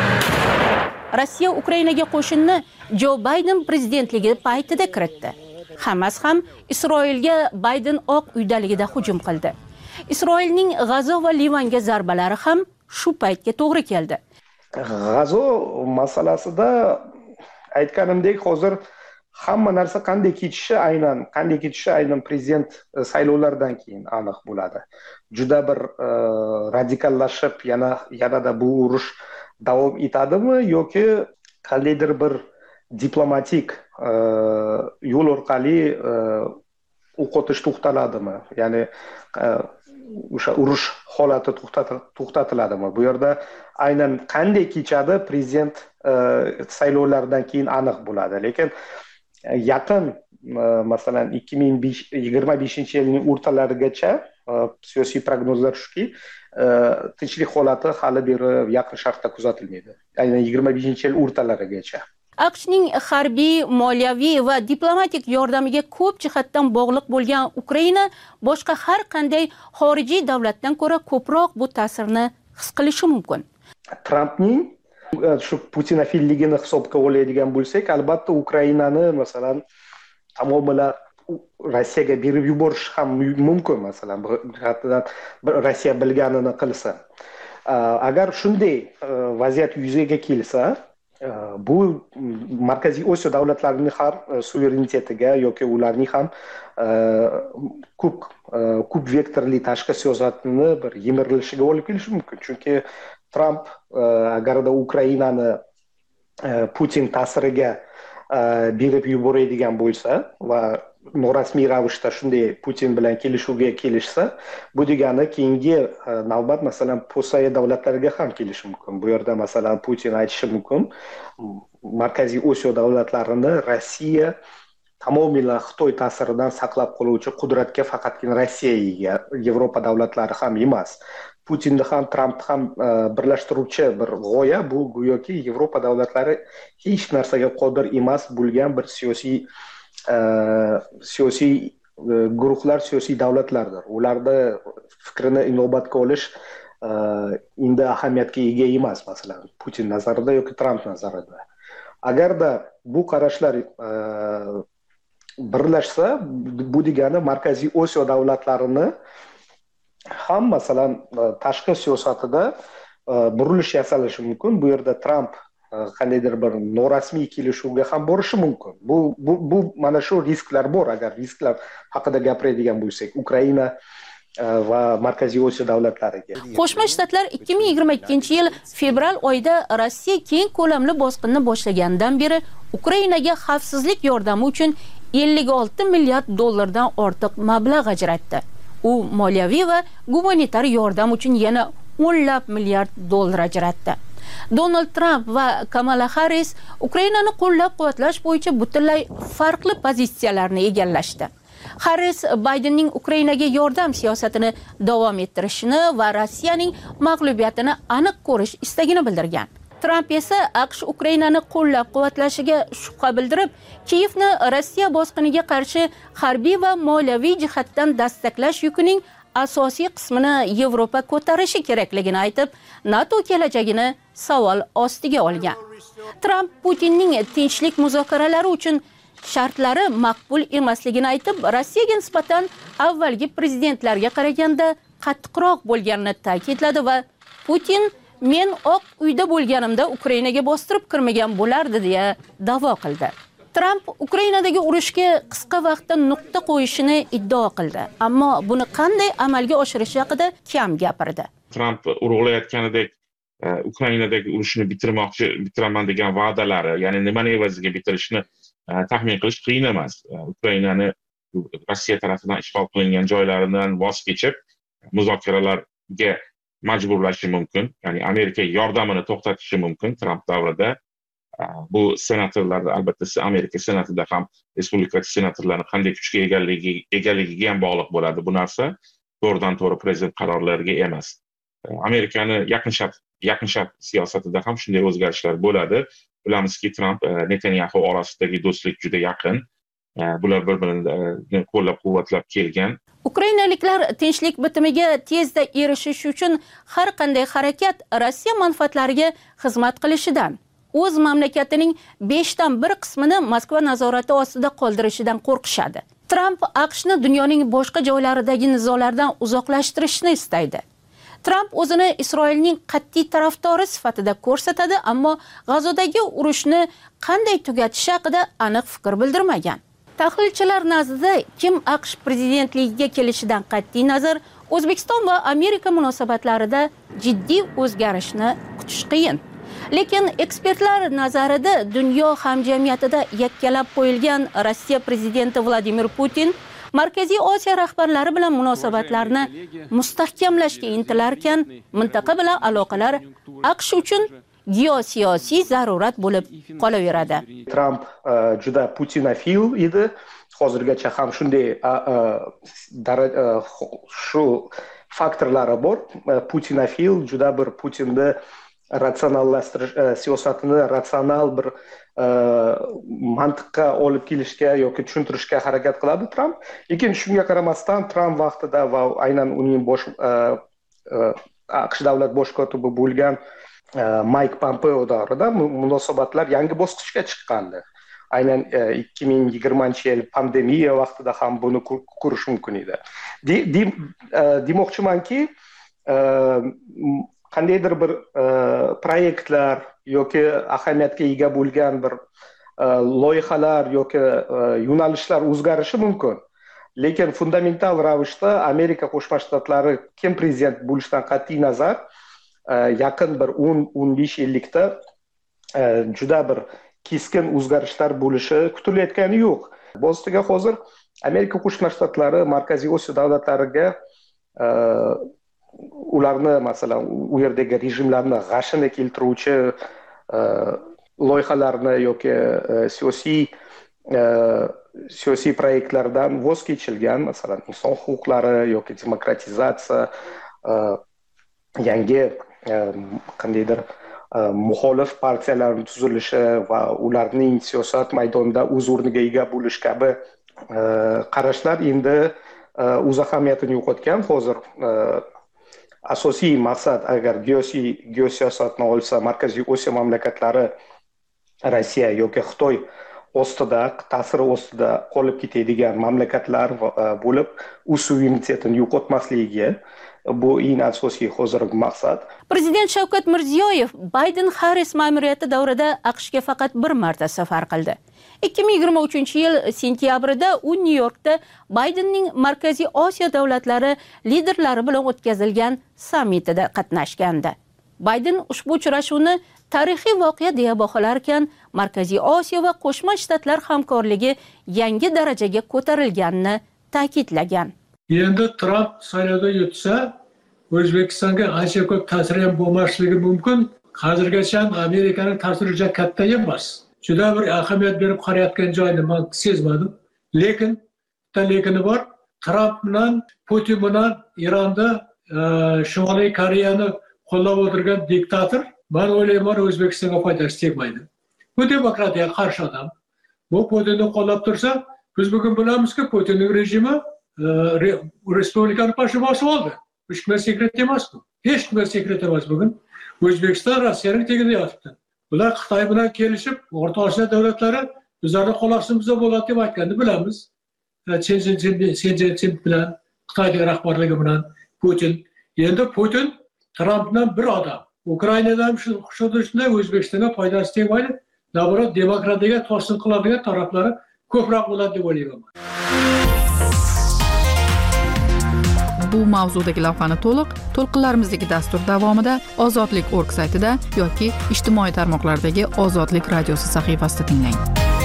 Rossiya Ukrainaga qo'shinni Jo Bayden prezidentligi paytida kiritdi. Hamas ham Isroilga Bayden Oq uydaligida hujum qildi. Isroilning G'azo va Livanga zarbalari ham shu paytga to'g'ri keldi. G'azo masalasida aytganimdek, hozir hamma narsa qanday kechishi aynan, qanday kechishi aynan prezident saylovlaridan keyin aniq bo'ladi. Juda bir radikallashib, yana yanada bu urush davom etadimi yoki qandaydir bir diplomatik yo'l orqali o'qotish to'xtaladimi? Ya'ni o'sha urush holati to'xtatiladimi? Bu yerda aynan qanday kechadi prezident saylovlaridan keyin aniq bo'ladi. Lekin yaqin masalan ikki ming yigirma beshinchi yilning o'rtalarigacha siyosiy prognozlar shuki, tinchlik holati hali beri Yaqin Sharqda kuzatilmaydi. Aynan yigirma beshinchi yil o'rtalarigacha. AQShning harbiy, moliyaviy va diplomatik yordamiga ko'p jihatdan bog'liq bo'lgan Ukraina boshqa har qanday xorijiy davlatdan ko'ra ko'proq bu ta'sirni his qilishi mumkin. Trampning shu putinofilligini hisobga oladigan bo'lsak, albatta Ukrainani masalan tamomila Rossiyaga berib yuborish ham mumkin, masalan, Rossiya bilganini qilsa. Agar shunday vaziyat yuzaga kelsa, bu Markaziy Osiyo davlatlarining har suverenitetiga yoki ularning ham ko'p ko'p vektorli tashqi siyosatini bir yemirilishiga olib kelishi mumkin. Chunki Tramp agarda Ukrainani Putin ta'siriga berib yuboradigan bo'lsa va norasmiy ravishda shunday Putin bilan kelishuvga kelishsa, bu degani keyingi navbat masalan Posaya davlatlariga ham kelishi mumkin. Bu yerda masalan Putin aytishi mumkin, Markaziy Osiyo davlatlarini Rossiya tamomila Xitoy ta'siridan saqlab qoluvchi qudratga faqatgina Rossiya ega, Yevropa davlatlari ham emas. Putinni ham Trampni ham birlashtiruvchi bir g'oya bu go'yoki Yevropa davlatlari hech narsaga qodir emas bo'lgan bir siyosiy siyosiy guruhlar, siyosiy davlatlardir. Ularda fikrini inobatga olish endi ahamiyatga ega emas, masalan Putin nazarida yoki Tramp nazarida. Agarda bu qarashlar birlashsa, bu degani Markaziy Osiyo davlatlarini ham masalan tashqi siyosatida burilish yasalishi mumkin. Bu yerda Tramp qandaydir bir norasmiy kelishuvga ham borishi mumkin. Bu bu bu mana shu risklar bor. Agar risklar haqida gapiradigan bo'lsak, Ukraina va Markaziy Osiyo davlatlariga. Qo'shma Shtatlar ikki ming yigirma ikkinchi yil fevral oyida Rossiya keng ko'lamli bosqinni boshlaganidan beri Ukrainaga xavfsizlik yordami uchun ellik olti milliard dollardan ortiq mablag' ajratdi. U moliyaviy va gumanitar yordam uchun yana o'nlab milliard dollar ajratdi. Donald Tramp va Kamala Harris Ukrainani qo'llab-quvvatlash bo'yicha butunlay farqli pozitsiyalarni egallashdi. Harris Baydenning Ukrainaga yordam siyosatini davom ettirishini va Rossiyaning mag'lubiyatini aniq ko'rish istagini bildirgan. Tramp esa AQSh Ukrainani qo'llab-quvvatlashiga shubha bildirib, Kiyevni Rossiya bosqiniga qarshi harbiy va moliyaviy jihatdan dastaklash yukining asosiy qismini Yevropa ko'tarishi kerakligini aytib, NATO kelajagini savol ostiga olgan. Tramp Putinning tinchlik muzokaralari uchun shartlari maqbul emasligini aytib, Rossiyaga nisbatan avvalgi prezidentlarga qaraganda qattiqroq bo'lganini ta'kidladi va Putin men oq uyda bo'lganimda Ukrainaga bostirib kirmagan bo'lardi deya da'vo qildi. Tramp Ukrainadagi urushga qisqa vaqtda nuqta qo'yishini iddao qildi, ammo buni qanday amalga oshirish haqida kam gapirdi. Tramp urug'layotganidek Ukrainadagi urushni bitirmoqchi, bitiraman degan va'dalari, ya'ni nimani evaziga bitirishni taxmin qilish qiyin emas. Ukrainani Rossiya tomonidan ishg'ol qilingan joylaridan voz kechib, muzokaralarga majburlashi mumkin. Ya'ni Amerika yordamini to'xtatishi mumkin Tramp davrida. Bu senatorlar albatta Amerika senatida ham respublikachi senatorlarning qanday kuchga egaligi egaligiga ham bog'liq bo'ladi. Bu narsa to'g'ridan to'g'ri prezident qarorlariga emas. Amerikani yaqin sharq yaqin sharq siyosatida ham shunday o'zgarishlar bo'ladi. Bilamizki, Tramp Netanyahu orasidagi do'stlik juda yaqin. Bular bir-birini qo'llab-quvvatlab kelgan. Ukrainaliklar tinchlik bitimiga tezda erishish uchun har qanday harakat Rossiya manfaatlariga xizmat qilishidan, o'z mamlakatining beshdan bir qismini Moskva nazorati ostida qoldirishidan qo'rqishadi. Tramp AQShni dunyoning boshqa joylaridagi nizolardan uzoqlashtirishni istaydi. Tramp o'zini Isroilning qat'iy tarafdori sifatida ko'rsatadi, ammo G'azodagi urushni qanday tugatish haqida aniq fikr bildirmagan. Tahlilchilar nazdida kim AQSh prezidentligiga kelishidan qat'iy nazar O'zbekiston va Amerika munosabatlarida jiddiy o'zgarishni kutish qiyin. Lekin ekspertlar nazarida dunyo hamjamiyatida yakkalab qo'yilgan Rossiya prezidenti Vladimir Putin Markaziy Osiyo rahbarlari bilan munosabatlarni mustahkamlashga intilarkan, mintaqa bilan aloqalar AQSh uchun geosiyosiy zarurat bo'lib qolaveradi. Tramp juda putinofil edi. Hozirgacha ham shunday shu faktorlari bor. Putinofil juda bir Putinni ratsionallashtirish siyosatini ratsional bir mantiqqa olib kelishga yoki tushuntirishga harakat qiladi Tramp. Lekin shunga qaramasdan Tramp vaqtida va aynan uning bosh AQSh davlat bosh kotibi bo'lgan Mike Pompeo davrida munosabatlar yangi bosqichga chiqqandi. Aynan ikki ming yigirmanchi yil pandemiya vaqtida ham buni ko'rish mumkin edi. Demoqchimanki, qandaydir bir proyektlar yoki ahamiyatga ega bo'lgan bir loyihalar yoki yo'nalishlar o'zgarishi mumkin. Lekin fundamental ravishda Amerika Qo'shma Shtatlari kim prezident bo'lishidan qat'iy nazar yaqin bir o'n o'n besh yillikda juda bir keskin o'zgarishlar bo'lishi kutilayotgani yo'q. Bostiga hozir Amerika Qo'shma Shtatlari Markaziy Osiyo davlatlariga ularni masalan u yerdagi rejimlarni g'ashini keltiruvchi loyihalarni yoki siyosiy siyosiy proyektlardan voz kechilgan, masalan inson huquqlari yoki demokratizatsiya, yangi qandaydir muxolif partiyalarning tuzilishi va ularning siyosat maydonida o'z o'rniga ega bo'lish kabi qarashlar endi o'z ahamiyatini yo'qotgan. Hozir asosiy maqsad agar geosiyosatni olsa, Markaziy Osiyo mamlakatlari Rossiya yoki Xitoy ostida, ta'siri ostida qolib ketadigan mamlakatlar bo'lib, u suverenitetini yo'qotmasligiga bu eng asosiy hozirgi maqsad. Prezident Shavkat Mirziyoyev Bayden-Harris ma'muriyati davrida AQShga faqat bir marta safar qildi. ikki ming yigirma uchinchi yil sentyabrida u Nyu-Yorkda Baydenning Markaziy Osiyo davlatlari liderlari bilan o'tkazilgan sammitida qatnashgandi. Bayden ushbu uchrashuvni tarixiy voqea deya baholarkan, Markaziy Osiyo va Qo'shma Shtatlar hamkorligi yangi darajaga ko'tarilganini ta'kidlagan. Endi Tramp saylovda yutsa, O'zbekistonga ancha ko'p ta'siri ham bo'lmasligi mumkin. hozirgacha Amerikaning ta'siri juda katta emas. Juda bir ahamiyat berib qarayotgan joyini men sezmadim. Lekin bitta lekini bor. Tramp bilan Putin bilan Eronda Shimoliy Koreyani qo'llab o'tirgan diktator, men o'ylayman O'zbekistonga foydasi tegmaydi. Bu demokratiyaga qarshi odam. Bu Putinni qo'llab tursa, biz bugun bilamizki, Putinning rejimi respublikani boshqa bosib oldi. Hech kimga sekret emas bu. Hech kimga sekret emas bugun. O'zbekiston Rossiyaning tagida yotibdi. Ular Xitoy bilan kelishib, O'rta Osiyo davlatlari bizlarning qo'l ostimizda bo'ladi deb aytganini bilamiz. Xi Jinping bilan, Xitoy rahbarligi bilan Putin. Endi Putin Trampdan bir odam. Ukrainadan shu shunday O'zbekistonga foydasi tegmaydi. Davlat demokratiyaga to'sin qiladigan taraflari ko'proq bo'ladi deb o'ylayman. Bu mavzudagi lavhani to'liq to'lqinlarimizdagi dastur davomida ozodlik org saytida yoki ijtimoiy tarmoqlardagi Ozodlik radiosi sahifasida tinglang.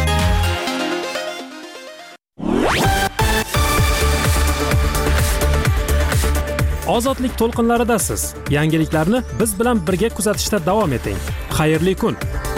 Ozodlik to'lqinlaridasiz. Yangiliklarni biz bilan birga kuzatishda davom eting. Xayrli kun.